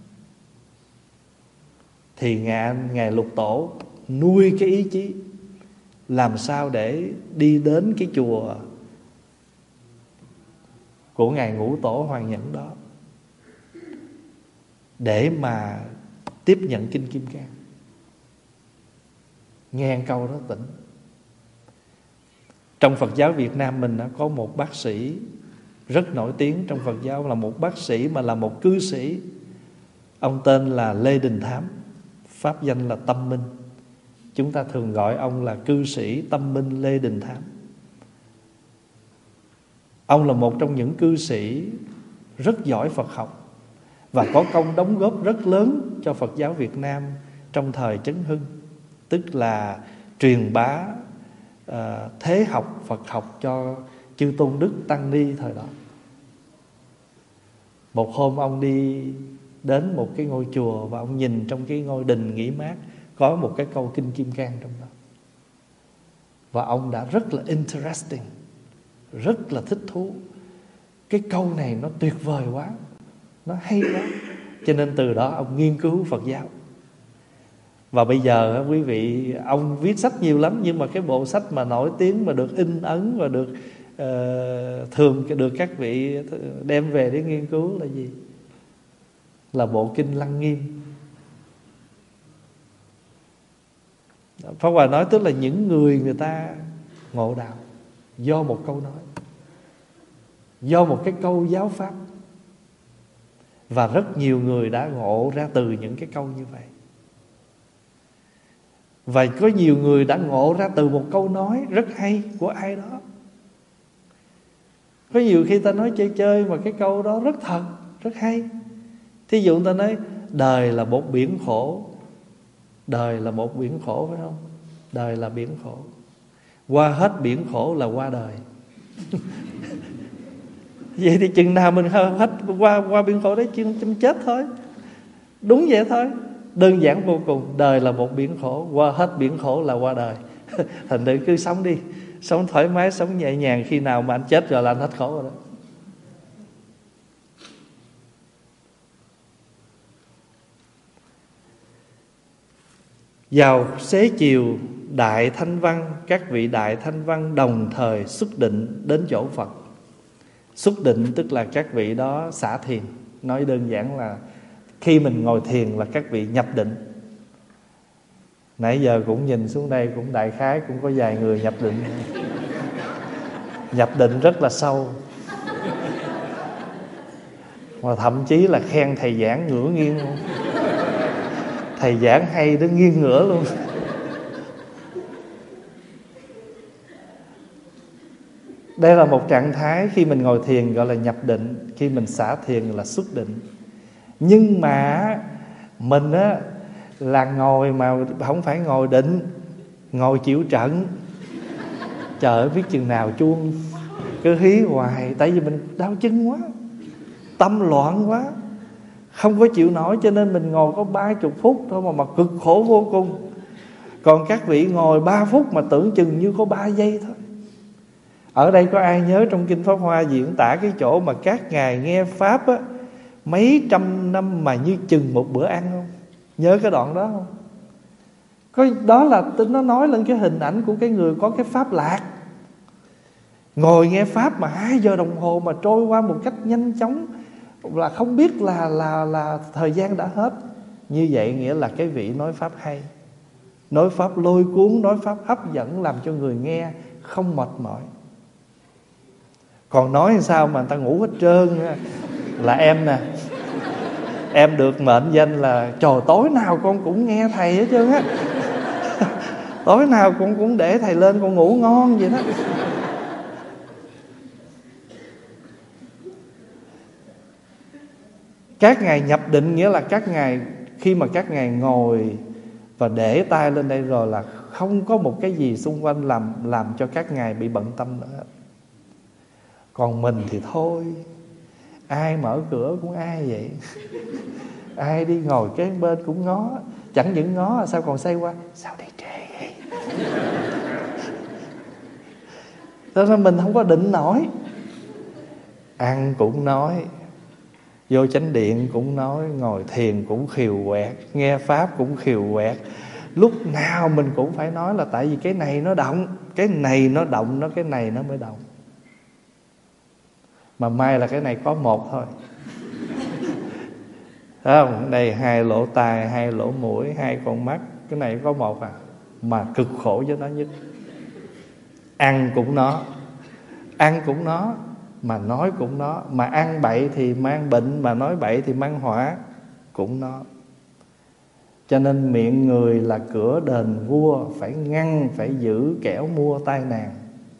Thì ngài, ngài Lục Tổ nuôi cái ý chí làm sao để đi đến cái chùa của ngài Ngũ Tổ Hoàng Nhẫn đó để mà tiếp nhận kinh Kim Cang. Nghe câu đó tỉnh. Trong Phật giáo Việt Nam mình có một bác sĩ rất nổi tiếng trong Phật giáo, là một bác sĩ mà là một cư sĩ. Ông tên là Lê Đình Thám, pháp danh là Tâm Minh. Chúng ta thường gọi ông là cư sĩ Tâm Minh Lê Đình Thám. Ông là một trong những cư sĩ rất giỏi Phật học và có công đóng góp rất lớn cho Phật giáo Việt Nam trong thời Chấn Hưng, tức là truyền bá uh, thế học Phật học cho chư tôn đức tăng ni thời đó. Một hôm ông đi đến một cái ngôi chùa, và ông nhìn trong cái ngôi đình nghỉ mát có một cái câu Kinh Kim Cang trong đó, và ông đã rất là interesting, rất là thích thú. Cái câu này nó tuyệt vời quá, nó hay quá, cho nên từ đó ông nghiên cứu Phật giáo. Và bây giờ quý vị, ông viết sách nhiều lắm, nhưng mà cái bộ sách mà nổi tiếng, mà được in ấn và được uh, thường được các vị đem về để nghiên cứu là gì? Là bộ Kinh Lăng Nghiêm. Pháp Hòa nói tức là những người người ta ngộ đạo do một câu nói, do một cái câu giáo pháp. Và rất nhiều người đã ngộ ra từ những cái câu như vậy. Và có nhiều người đã ngộ ra từ một câu nói rất hay của ai đó. Có nhiều khi ta nói chơi chơi mà cái câu đó rất thật, rất hay. Thí dụ ta nói đời là một biển khổ. Đời là một biển khổ, phải không? Đời là biển khổ. Qua hết biển khổ là qua đời. Vậy thì chừng nào mình hết qua qua biển khổ đấy, chừng chết thôi. Đúng vậy thôi. Đơn giản vô cùng. Đời là một biển khổ, qua hết biển khổ là qua đời. Thành thử cứ sống đi, sống thoải mái, sống nhẹ nhàng. Khi nào mà anh chết rồi là anh hết khổ rồi đó. Vào xế chiều Đại Thanh Văn, các vị Đại Thanh Văn đồng thời xuất định đến chỗ Phật. Xuất định tức là các vị đó xả thiền. Nói đơn giản là khi mình ngồi thiền là các vị nhập định. Nãy giờ cũng nhìn xuống đây cũng đại khái cũng có vài người nhập định. Nhập định rất là sâu. Mà thậm chí là khen thầy giảng ngửa nghiêng luôn. Thầy giảng hay đến nghiêng ngửa luôn. Đây là một trạng thái khi mình ngồi thiền gọi là nhập định. Khi mình xả thiền là xuất định. Nhưng mà mình á là ngồi mà không phải ngồi định, ngồi chịu trận. Trời ơi, biết chừng nào chuông cứ hí hoài. Tại vì mình đau chân quá, tâm loạn quá, không có chịu nổi, cho nên mình ngồi có ba chục phút thôi mà, mà cực khổ vô cùng. Còn các vị ngồi ba phút mà tưởng chừng như có ba giây thôi. Ở đây có ai nhớ trong Kinh Pháp Hoa diễn tả cái chỗ mà các ngài nghe Pháp á, mấy trăm năm mà như chừng một bữa ăn không? Nhớ cái đoạn đó không? Có, đó là nó nói lên cái hình ảnh của cái người có cái Pháp lạc. Ngồi nghe Pháp mà hai giờ đồng hồ mà trôi qua một cách nhanh chóng, là không biết là, là, là thời gian đã hết. Như vậy nghĩa là cái vị nói Pháp hay, nói Pháp lôi cuốn, nói Pháp hấp dẫn, làm cho người nghe không mệt mỏi. Còn nói sao mà người ta ngủ hết trơn. Là em nè, em được mệnh danh là trời tối nào con cũng nghe thầy hết trơn á. Tối nào con cũng để thầy lên con ngủ ngon vậy đó. Các ngài nhập định nghĩa là các ngài, khi mà các ngài ngồi và để tay lên đây rồi là không có một cái gì xung quanh làm làm cho các ngài bị bận tâm nữa. Còn mình thì thôi, ai mở cửa cũng ai vậy. Ai đi ngồi kế bên cũng ngó. Chẳng những ngó sao còn xoay qua, sao đi trễ vậy? Cho nên mình không có định nổi. Ăn cũng nói, vô chánh điện cũng nói, ngồi thiền cũng khều quẹt, nghe Pháp cũng khều quẹt. Lúc nào mình cũng phải nói là tại vì cái này nó động, cái này nó động, nó cái này nó mới động. Mà may là cái này có một thôi. Thấy không? Đây hai lỗ tai, hai lỗ mũi, hai con mắt. Cái này có một à. Mà cực khổ cho nó nhất. Ăn cũng nó, ăn cũng nó, mà nói cũng nó. Mà ăn bậy thì mang bệnh, mà nói bậy thì mang họa, cũng nó. Cho nên miệng người là cửa đền vua, phải ngăn, phải giữ kẻo mua tai nạn.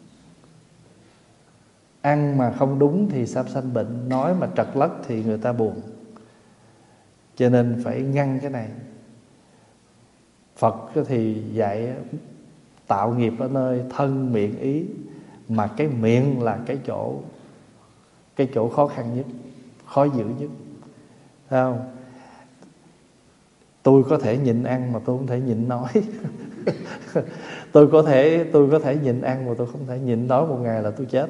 Ăn mà không đúng thì sắp sanh bệnh, nói mà trật lất thì người ta buồn. Cho nên phải ngăn cái này. Phật thì dạy tạo nghiệp ở nơi thân miệng ý, mà cái miệng là cái chỗ cái chỗ khó khăn nhất, khó giữ nhất. Thấy không? Tôi có thể nhịn ăn mà tôi không thể nhịn nói. tôi có thể tôi có thể nhịn ăn mà tôi không thể nhịn nói, một ngày là tôi chết.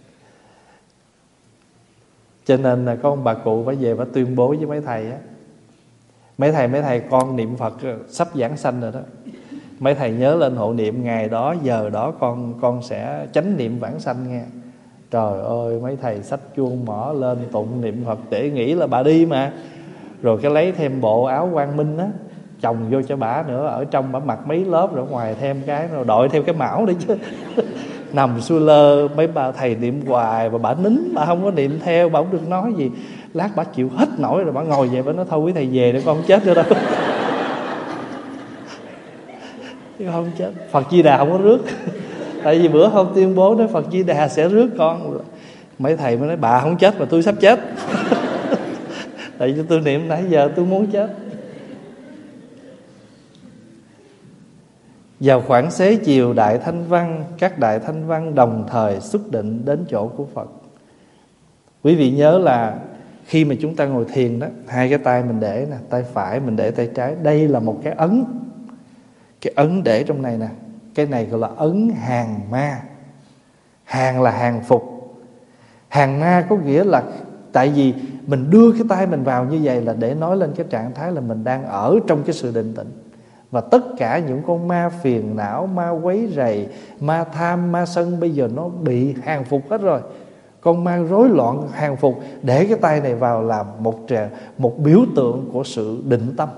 Cho nên là có ông bà cụ phải về phải tuyên bố với mấy thầy á: Mấy thầy mấy thầy con niệm Phật sắp giảng sanh rồi đó. Mấy thầy nhớ lên hộ niệm ngày đó giờ đó con con sẽ chánh niệm vãng sanh nghe. Trời ơi, mấy thầy xách chuông mỏ lên tụng niệm Phật để nghĩ là bà đi mà. Rồi cái lấy thêm bộ áo quang minh á chồng vô cho bả nữa, ở trong bả mặc mấy lớp, rồi ngoài thêm cái rồi đội theo cái mão đấy chứ. Nằm xuôi lơ, mấy bà thầy niệm hoài mà bả nín, bà không có niệm theo, bà không được nói gì. Lát bả chịu hết nổi rồi bả ngồi về, bả nói thôi quý thầy về để con không chết nữa đâu. Chứ không chết. Phật Di Đà không có rước. Tại vì bữa hôm tuyên bố nói Phật Di Đà sẽ rước con. Mấy thầy mới nói bà không chết mà tôi sắp chết. Tại vì tôi niệm nãy giờ tôi muốn chết. Vào khoảng xế chiều, Đại Thanh Văn, các Đại Thanh Văn đồng thời xuất định đến chỗ của Phật. Quý vị nhớ là khi mà chúng ta ngồi thiền đó, hai cái tay mình để nè, tay phải mình để tay trái. Đây là một cái ấn. Cái ấn để trong này nè, cái này gọi là ấn hàng ma. Hàng là hàng phục. Hàng ma có nghĩa là tại vì mình đưa cái tay mình vào như vậy là để nói lên cái trạng thái là mình đang ở trong cái sự định tĩnh. Và tất cả những con ma phiền não, ma quấy rầy, ma tham, ma sân bây giờ nó bị hàng phục hết rồi. Con ma rối loạn hàng phục, để cái tay này vào làm một, một biểu tượng của sự định tâm.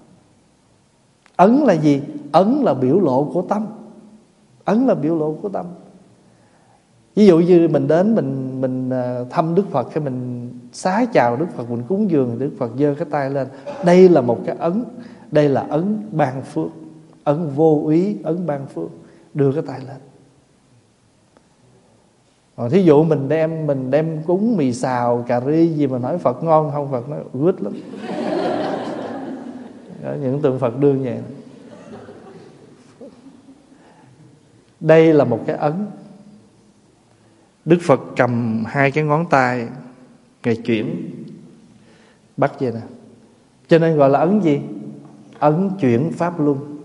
Ấn là gì? Ấn là biểu lộ của tâm. Ấn là biểu lộ của tâm. Ví dụ như mình đến mình mình thăm Đức Phật, hay mình xá chào Đức Phật, mình cúng dường, Đức Phật giơ cái tay lên. Đây là một cái ấn. Đây là ấn ban phước, ấn vô úy, ấn ban phước. Đưa cái tay lên. Còn thí dụ mình đem mình đem cúng mì xào, cà ri gì mà nói Phật ngon không, Phật nói good lắm. Đó, những tượng Phật đưa như vậy. Đây là một cái ấn. Đức Phật cầm hai cái ngón tay, Ngài chuyển bắt vậy nè. Cho nên gọi là ấn gì? Ấn chuyển pháp luân.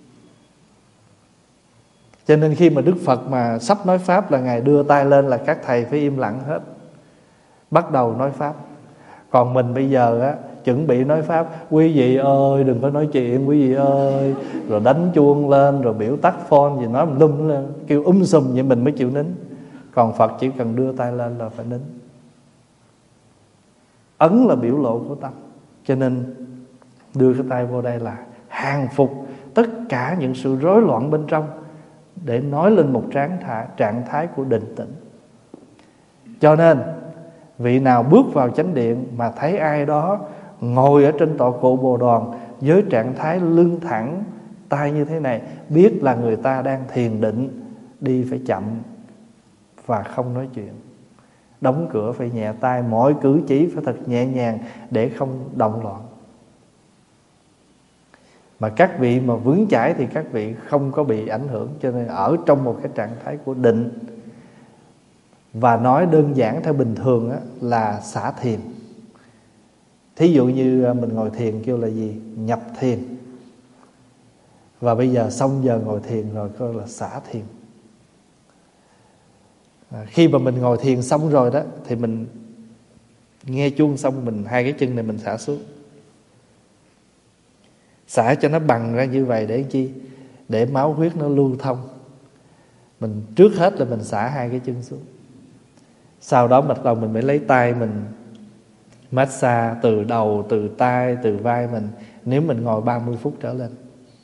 Cho nên khi mà Đức Phật mà sắp nói pháp là Ngài đưa tay lên là các thầy phải im lặng hết, bắt đầu nói pháp. Còn mình bây giờ á, chuẩn bị nói pháp, quý vị ơi đừng có nói chuyện, quý vị ơi, rồi đánh chuông lên, rồi biểu tắt phone gì nói mình lum lên, kêu um sùm vậy mình mới chịu nín. Còn Phật chỉ cần đưa tay lên là phải nín. Ấn là biểu lộ của tâm. Cho nên đưa cái tay vô đây là hàng phục tất cả những sự rối loạn bên trong, để nói lên một trạng thái, trạng thái của định tĩnh. Cho nên vị nào bước vào chánh điện mà thấy ai đó ngồi ở trên tọa cụ Bồ Đoàn với trạng thái lưng thẳng, tay như thế này, biết là người ta đang thiền định. Đi phải chậm và không nói chuyện. Đóng cửa phải nhẹ tay, mọi cử chỉ phải thật nhẹ nhàng để không động loạn. Mà các vị mà vướng chãi thì các vị không có bị ảnh hưởng. Cho nên ở trong một cái trạng thái của định. Và nói đơn giản theo bình thường á, là xả thiền. Thí dụ như mình ngồi thiền kêu là gì? Nhập thiền. Và bây giờ xong giờ ngồi thiền rồi coi là xả thiền. à, Khi mà mình ngồi thiền xong rồi đó, thì mình nghe chuông xong, mình hai cái chân này mình xả xuống. Xả cho nó bằng ra như vậy để chi? Để máu huyết nó lưu thông. Mình trước hết là mình xả hai cái chân xuống. Sau đó bắt đầu mình mới lấy tay mình massage từ đầu, từ tay, từ vai mình. Nếu mình ngồi ba mươi phút trở lên,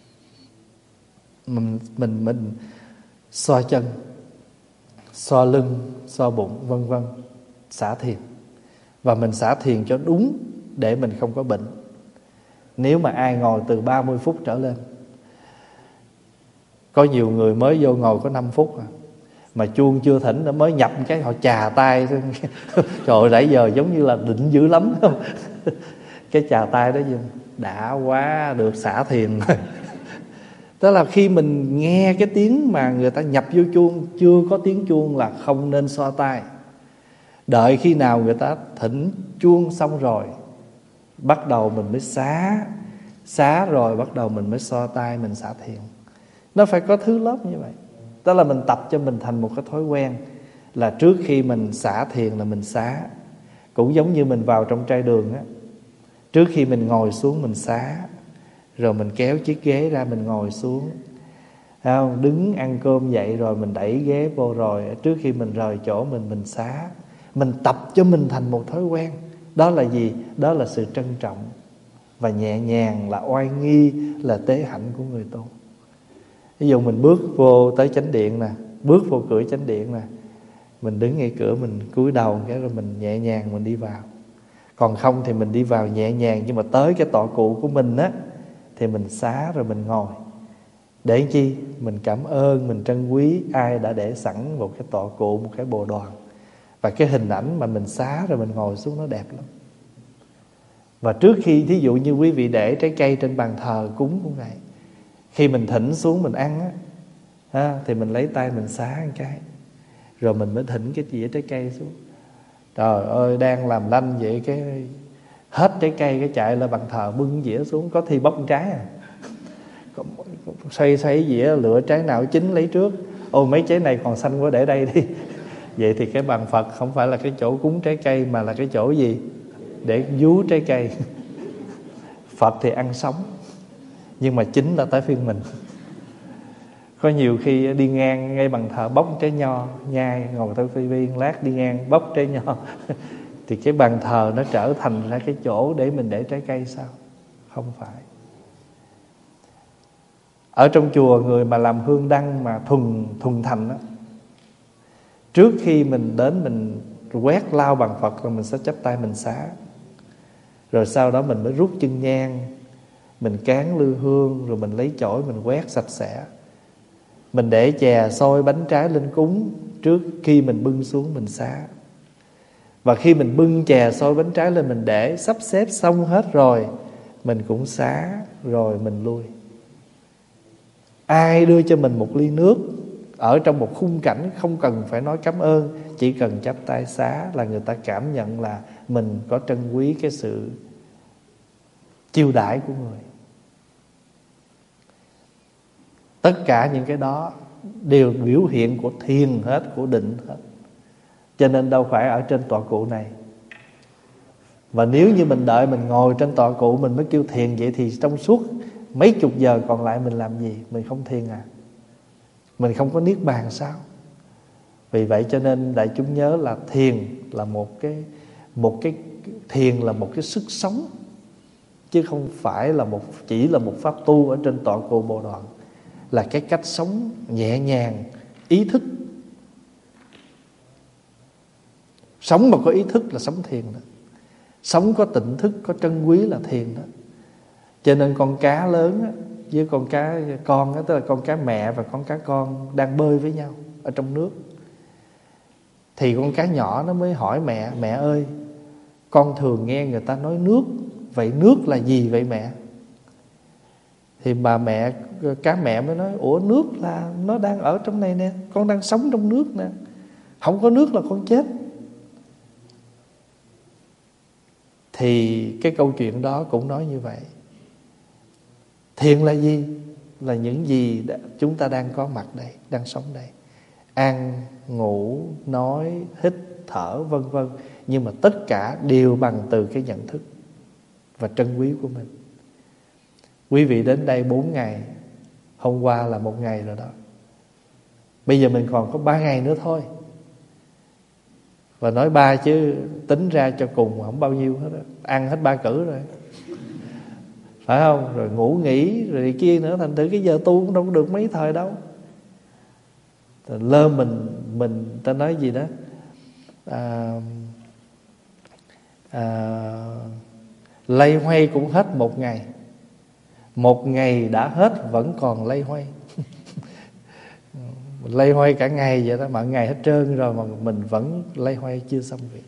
Mình mình, mình xoa chân, xoa lưng, xoa bụng, vân vân. Xả thiền. Và mình xả thiền cho đúng để mình không có bệnh. Nếu mà ai ngồi từ ba mươi phút trở lên, có nhiều người mới vô ngồi có năm phút à, mà chuông chưa thỉnh nó mới nhập cái họ chà tay. Trời ơi, nãy giờ giống như là định dữ lắm. Cái chà tay đó đã quá, được xả thiền. Tức là khi mình nghe cái tiếng mà người ta nhập vô chuông, chưa có tiếng chuông là không nên xoa tay. Đợi khi nào người ta thỉnh chuông xong rồi, bắt đầu mình mới xá. Xá rồi bắt đầu mình mới xoa tay, mình xả thiền. Nó phải có thứ lớp như vậy. Đó là mình tập cho mình thành một cái thói quen, là trước khi mình xả thiền là mình xá. Cũng giống như mình vào trong trai đường á, trước khi mình ngồi xuống mình xá, rồi mình kéo chiếc ghế ra mình ngồi xuống. Không? Đứng ăn cơm dậy rồi mình đẩy ghế vô, rồi trước khi mình rời chỗ mình mình xá. Mình tập cho mình thành một thói quen. Đó là gì? Đó là sự trân trọng và nhẹ nhàng, là oai nghi, là tế hạnh của người tu. Ví dụ mình bước vô tới chánh điện nè, bước vô cửa chánh điện nè, mình đứng ngay cửa mình cúi đầu cái rồi mình nhẹ nhàng mình đi vào. Còn không thì mình đi vào nhẹ nhàng, nhưng mà tới cái tọa cụ của mình á thì mình xá rồi mình ngồi. Để chi? Mình cảm ơn, mình trân quý ai đã để sẵn một cái tọa cụ, một cái bồ đoàn. Và cái hình ảnh mà mình xá rồi mình ngồi xuống nó đẹp lắm. Và trước khi, thí dụ như quý vị để trái cây trên bàn thờ cúng cũng vậy, khi mình thỉnh xuống mình ăn á, ha, thì mình lấy tay mình xá một cái, rồi mình mới thỉnh cái dĩa trái cây xuống. Trời ơi, đang làm lanh vậy cái hết trái cây cái chạy lên bàn thờ bưng dĩa xuống, có thi bóc trái à. Xoay xoay dĩa lựa trái nào chín lấy trước. Ôi mấy trái này còn xanh quá để đây đi. Vậy thì cái bàn Phật không phải là cái chỗ cúng trái cây, mà là cái chỗ gì? Để vú trái cây. Phật thì ăn sống, nhưng mà chính là tới phiên mình. Có nhiều khi đi ngang ngay bàn thờ bóc trái nho, nhai ngồi tới phi viên lát đi ngang bóc trái nho. Thì cái bàn thờ nó trở thành ra cái chỗ để mình để trái cây sao? Không phải. Ở trong chùa, người mà làm hương đăng mà thuần thuần thành đó, trước khi mình đến mình quét lau bàn Phật rồi mình sẽ chắp tay mình xá. Rồi sau đó mình mới rút chân nhang, mình cán lư hương, rồi mình lấy chổi mình quét sạch sẽ. Mình để chè xôi bánh trái lên cúng trước khi mình bưng xuống mình xá. Và khi mình bưng chè xôi bánh trái lên mình để sắp xếp xong hết rồi, mình cũng xá rồi mình lui. Ai đưa cho mình một ly nước ở trong một khung cảnh không cần phải nói cảm ơn, chỉ cần chắp tay xá là người ta cảm nhận là mình có trân quý cái sự chiêu đãi của người. Tất cả những cái đó đều biểu hiện của thiền hết, của định hết. Cho nên đâu phải ở trên tọa cụ này. Và nếu như mình đợi mình ngồi trên tọa cụ mình mới kêu thiền, vậy thì trong suốt mấy chục giờ còn lại mình làm gì? Mình không thiền à? Mình không có niết bàn sao? Vì vậy cho nên đại chúng nhớ là thiền là một cái một cái thiền là một cái sức sống, chứ không phải là một chỉ là một pháp tu ở trên tọa cụ Bồ Đoàn. Là cái cách sống nhẹ nhàng, ý thức. Sống mà có ý thức là sống thiền đó. Sống có tỉnh thức, có trân quý là thiền đó. Cho nên con cá lớn á, với con cá con á, tức là con cá mẹ và con cá con đang bơi với nhau ở trong nước, thì con cá nhỏ nó mới hỏi mẹ: mẹ ơi, con thường nghe người ta nói nước, vậy nước là gì vậy mẹ? Thì bà mẹ, cá mẹ mới nói: ủa nước là nó đang ở trong này nè, con đang sống trong nước nè, không có nước là con chết. Thì cái câu chuyện đó cũng nói như vậy. Thiền là gì? Là những gì chúng ta đang có mặt đây, đang sống đây. Ăn, ngủ, nói, hít, thở vân vân. Nhưng mà tất cả đều bằng từ cái nhận thức và trân quý của mình. Quý vị đến đây bốn ngày, hôm qua là một ngày rồi đó. Bây giờ mình còn có ba ngày nữa thôi. Và nói ba chứ tính ra cho cùng không bao nhiêu hết đó. Ăn hết ba cử rồi, phải không? Rồi ngủ nghỉ rồi đi kia nữa. Thành thử cái giờ tu cũng đâu có được mấy thời đâu. Lơ mình Mình ta nói gì đó à, à, lây hoay cũng hết một ngày. Một ngày đã hết vẫn còn lây hoay. Mình lây hoay cả ngày vậy đó, mà ngày hết trơn rồi mà mình vẫn lây hoay chưa xong việc.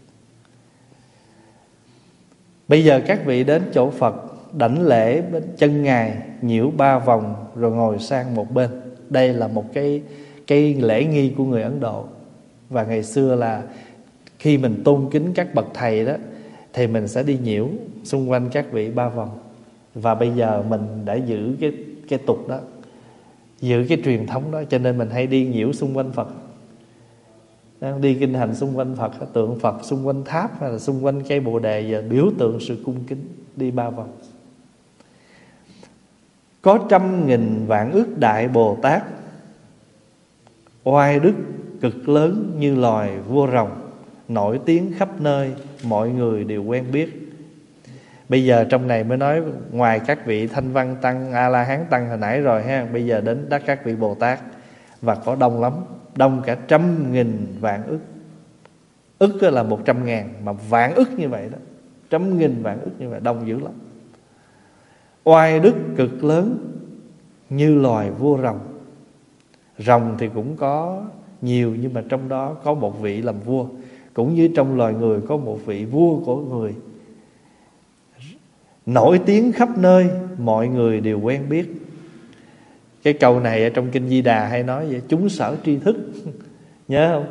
Bây giờ các vị đến chỗ Phật, đảnh lễ bên chân Ngài, nhiễu ba vòng rồi ngồi sang một bên. Đây là một cái, cái lễ nghi của người Ấn Độ. Và ngày xưa là khi mình tôn kính các bậc thầy đó, thì mình sẽ đi nhiễu xung quanh các vị ba vòng. Và bây giờ mình đã giữ cái, cái tục đó, giữ cái truyền thống đó, cho nên mình hay đi nhiễu xung quanh Phật. Đi kinh hành xung quanh Phật, tượng Phật xung quanh tháp hay là xung quanh cây Bồ Đề, và biểu tượng sự cung kính, đi ba vòng. Có trăm nghìn vạn ức đại Bồ Tát, oai đức cực lớn như loài vua rồng, nổi tiếng khắp nơi, mọi người đều quen biết. Bây giờ trong này mới nói, ngoài các vị Thanh Văn Tăng, A-la-hán Tăng hồi nãy rồi ha, bây giờ đến đó các vị Bồ Tát. Và có đông lắm, đông cả trăm nghìn vạn ức. Ức là một trăm ngàn, mà vạn ức như vậy đó, trăm nghìn vạn ức như vậy, đông dữ lắm. Oai đức cực lớn như loài vua rồng. Rồng thì cũng có nhiều, nhưng mà trong đó có một vị làm vua. Cũng như trong loài người có một vị vua của người, nổi tiếng khắp nơi, mọi người đều quen biết. Cái câu này ở trong Kinh Di Đà hay nói vậy, chúng sở tri thức. Nhớ không?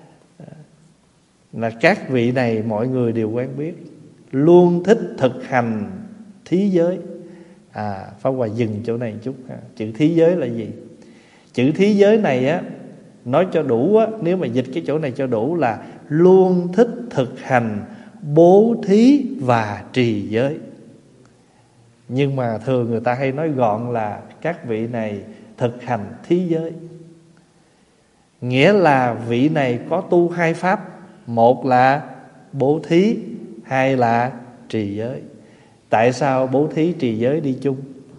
Là các vị này mọi người đều quen biết, luôn thích thực hành thí giới. À, Pháp Hòa dừng chỗ này một chút ha. Chữ thí giới là gì? Chữ thí giới này á, nói cho đủ á, nếu mà dịch cái chỗ này cho đủ là luôn thích thực hành bố thí và trì giới. Nhưng mà thường người ta hay nói gọn là các vị này thực hành thí giới. Nghĩa là vị này có tu hai pháp, một là bố thí, hai là trì giới. Tại sao bố thí trì giới đi chung?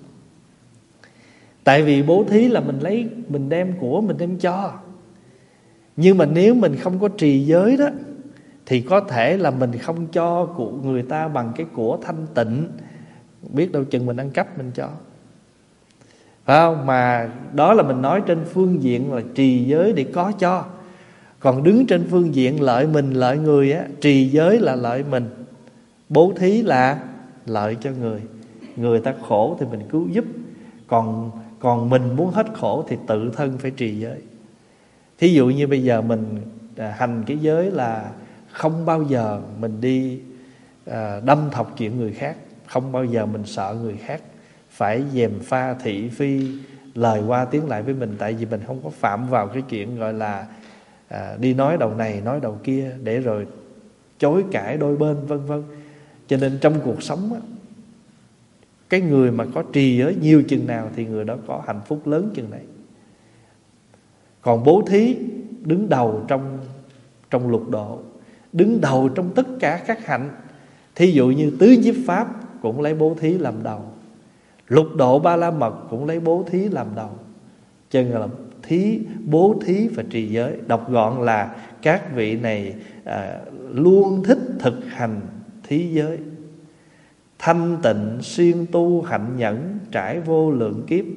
Tại vì bố thí là mình lấy, mình đem của mình đem cho. Nhưng mà nếu mình không có trì giới đó, thì có thể là mình không cho của người ta bằng cái của thanh tịnh, biết đâu chừng mình ăn cắp mình cho, phải không? Mà đó là mình nói trên phương diện là trì giới để có cho. Còn đứng trên phương diện lợi mình lợi người á, trì giới là lợi mình, bố thí là lợi cho người. Người ta khổ thì mình cứu giúp. Còn, còn mình muốn hết khổ thì tự thân phải trì giới. Thí dụ như bây giờ mình à, hành cái giới là không bao giờ mình đi à, đâm thọc chuyện người khác, không bao giờ mình sợ người khác phải gièm pha thị phi, lời qua tiếng lại với mình. Tại vì mình không có phạm vào cái chuyện gọi là à, đi nói đầu này nói đầu kia để rồi chối cãi đôi bên vân vân. Cho nên trong cuộc sống á, cái người mà có trì giới nhiều chừng nào thì người đó có hạnh phúc lớn chừng này. Còn bố thí đứng đầu trong, trong lục độ, đứng đầu trong tất cả các hạnh. Thí dụ như tứ nhiếp pháp cũng lấy bố thí làm đầu, lục độ ba la mật cũng lấy bố thí làm đầu. Cho nên là thí, bố thí và trì giới. Đọc gọn là các vị này à, luôn thích thực hành thí giới, thanh tịnh siêng tu hạnh nhẫn trải vô lượng kiếp.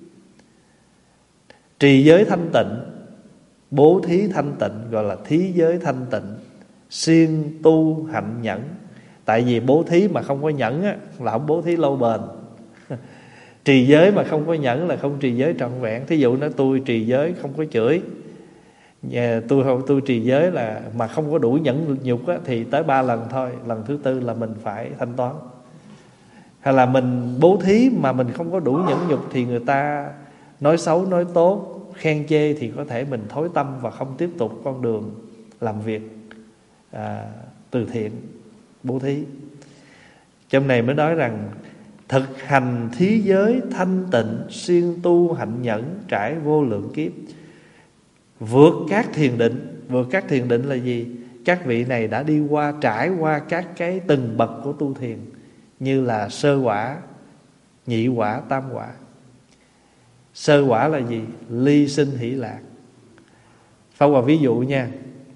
Trì giới thanh tịnh, bố thí thanh tịnh gọi là thí giới thanh tịnh, siêng tu hạnh nhẫn. Tại vì bố thí mà không có nhẫn á, là không bố thí lâu bền. Trì giới mà không có nhẫn là không trì giới trọn vẹn. Thí dụ nói tôi trì giới không có chửi, tôi không tôi trì giới là mà không có đủ nhẫn nhục á, thì tới ba lần thôi, lần thứ tư là mình phải thanh toán. Hay là mình bố thí mà mình không có đủ nhẫn nhục thì người ta nói xấu nói tốt, khen chê thì có thể mình thối tâm và không tiếp tục con đường làm việc à, từ thiện, bố thí. Trong này mới nói rằng thực hành thí giới thanh tịnh siêng tu hạnh nhẫn trải vô lượng kiếp, vượt các thiền định. Vượt các thiền định là gì? Các vị này đã đi qua, trải qua các cái từng bậc của tu thiền, như là sơ quả, nhị quả, tam quả. Sơ quả là gì? Ly sinh hỷ lạc. Pháp Hòa ví dụ nha.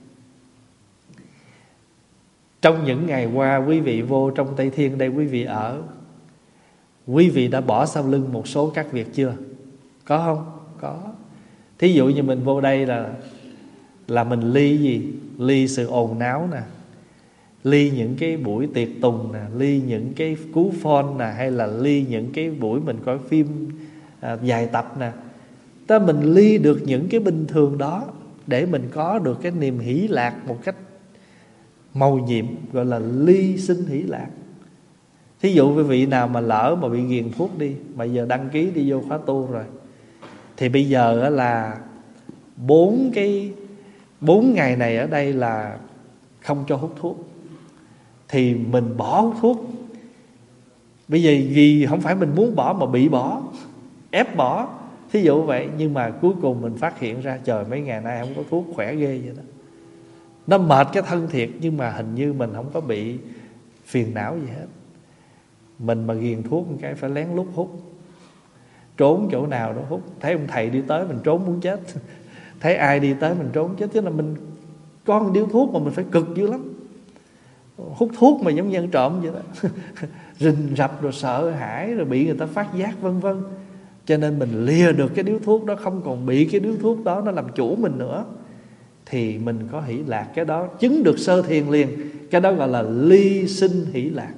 Trong những ngày qua quý vị vô trong Tây Thiên đây quý vị ở, quý vị đã bỏ sau lưng một số các việc chưa? Có không? Có. Thí dụ như mình vô đây là là mình ly gì? Ly sự ồn náo nè, ly những cái buổi tiệc tùng nè, ly những cái cú phone nè, hay là ly những cái buổi mình coi phim à, dài tập nè. Ta mình ly được những cái bình thường đó để mình có được cái niềm hỷ lạc một cách mầu nhiệm, gọi là ly sinh hỷ lạc. Thí dụ quý vị nào mà lỡ mà bị ghiền thuốc đi, mà giờ đăng ký đi vô khóa tu rồi, thì bây giờ là bốn cái bốn ngày này ở đây là không cho hút thuốc, thì mình bỏ hút thuốc. Bây giờ vì không phải mình muốn bỏ mà bị bỏ, ép bỏ, thí dụ vậy. Nhưng mà cuối cùng mình phát hiện ra trời, mấy ngày nay không có thuốc khỏe ghê vậy đó. Nó mệt cái thân thiệt, nhưng mà hình như mình không có bị phiền não gì hết. Mình mà ghiền thuốc một cái phải lén lút hút, trốn chỗ nào đó hút. Thấy ông thầy đi tới mình trốn muốn chết, thấy ai đi tới mình trốn chết. Chứ là mình có một điếu thuốc mà mình phải cực dữ lắm. Hút thuốc mà giống như ăn trộm vậy đó. Rình rập rồi sợ hãi, rồi bị người ta phát giác vân vân. Cho nên mình lìa được cái điếu thuốc đó, không còn bị cái điếu thuốc đó nó làm chủ mình nữa, thì mình có hỷ lạc. Cái đó chứng được sơ thiền liền. Cái đó gọi là ly sinh hỷ lạc.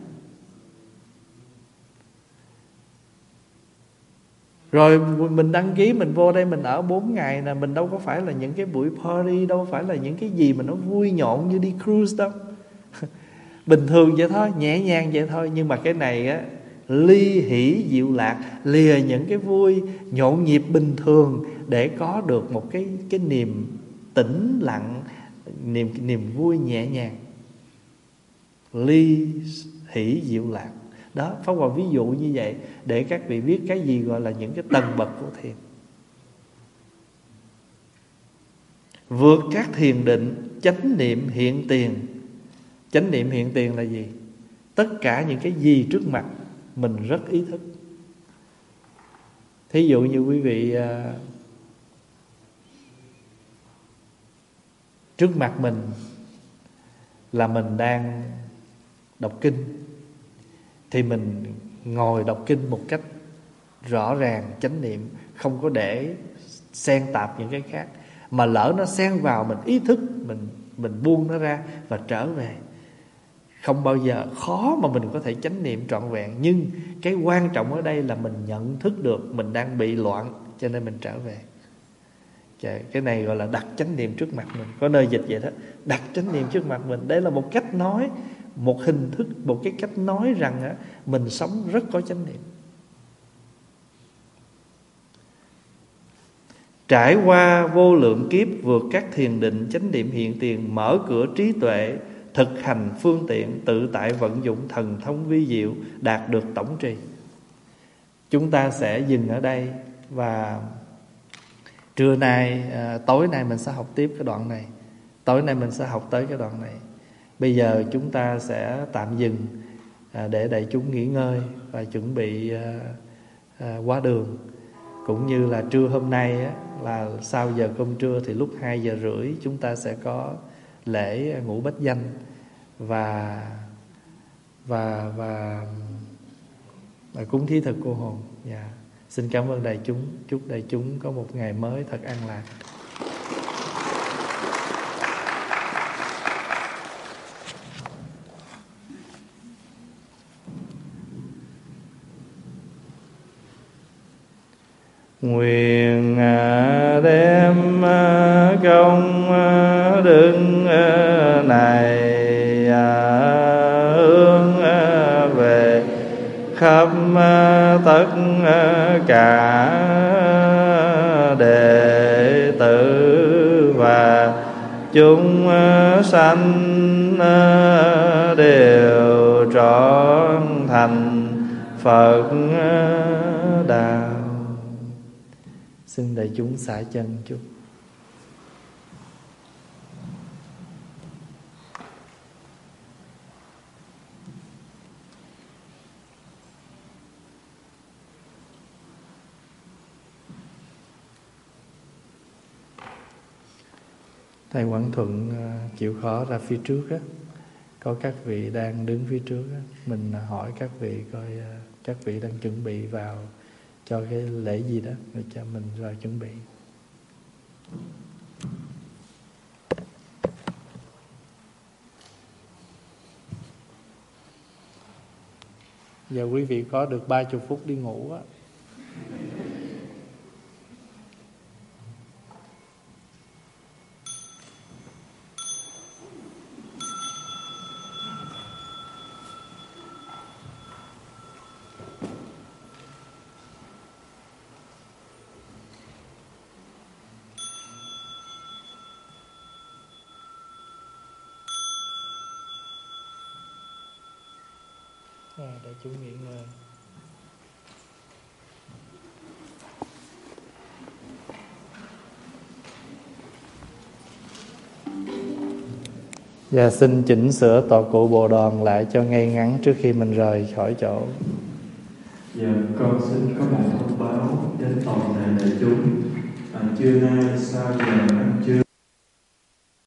Rồi mình đăng ký, mình vô đây mình ở bốn ngày nè. Mình đâu có phải là những cái buổi party, đâu phải là những cái gì mà nó vui nhộn như đi cruise đâu. Bình thường vậy thôi, nhẹ nhàng vậy thôi. Nhưng mà cái này á, ly hỷ diệu lạc, lìa những cái vui nhộn nhịp bình thường để có được một cái, cái niềm tĩnh lặng, niềm, niềm vui nhẹ nhàng. Ly hỷ diệu lạc. Đó, Pháp Hòa ví dụ như vậy để các vị biết cái gì gọi là những cái tầng bậc của thiền. Vượt các thiền định, chánh niệm hiện tiền. Chánh niệm hiện tiền là gì? Tất cả những cái gì trước mặt mình rất ý thức. Thí dụ như quý vị uh, trước mặt mình là mình đang đọc kinh, thì mình ngồi đọc kinh một cách rõ ràng, chánh niệm, không có để xen tạp những cái khác. Mà lỡ nó xen vào, mình ý thức, mình, mình buông nó ra và trở về. Không bao giờ khó mà mình có thể chánh niệm trọn vẹn. Nhưng cái quan trọng ở đây là mình nhận thức được mình đang bị loạn, cho nên mình trở về. Cái này gọi là đặt chánh niệm trước mặt mình. Có nơi dịch vậy đó, đặt chánh niệm trước mặt mình. Đây là một cách nói, một hình thức, một cái cách nói rằng á, mình sống rất có chánh niệm. Trải qua vô lượng kiếp, vượt các thiền định, chánh niệm hiện tiền, mở cửa trí tuệ, thực hành phương tiện, tự tại vận dụng thần thông vi diệu, đạt được tổng trì. Chúng ta sẽ dừng ở đây. Và trưa nay, à, tối nay mình sẽ học tiếp cái đoạn này. Tối nay mình sẽ học tới cái đoạn này. Bây giờ chúng ta sẽ tạm dừng à, để đại chúng nghỉ ngơi và chuẩn bị à, à, qua đường. Cũng như là trưa hôm nay á, là sau giờ cơm trưa thì lúc hai giờ rưỡi chúng ta sẽ có lễ ngũ bách danh và và và, và cúng thí thực cô hồn. Yeah. Xin cảm ơn đại chúng, chúc đại chúng có một ngày mới thật an lạc. Nguyện đem công đức này hướng về khắp tất cả đệ tử và chúng sanh đều trọn thành Phật đạo. Xin đại chúng xả chân chút. Thầy Quảng Thuận chịu khó ra phía trước á. Có các vị đang đứng phía trước á. Mình hỏi các vị coi các vị đang chuẩn bị vào cho cái lễ gì đó, để cho mình ra chuẩn bị. Giờ quý vị có được ba mươi phút đi ngủ á. À, đại chúng nghỉ ngơi. Và xin chỉnh sửa tọa cụ Bồ Đoàn lại cho ngay ngắn trước khi mình rời khỏi chỗ. Dạ, con xin có một thông báo đến toàn thể đại chúng. À, trưa nay sau giờ ăn trưa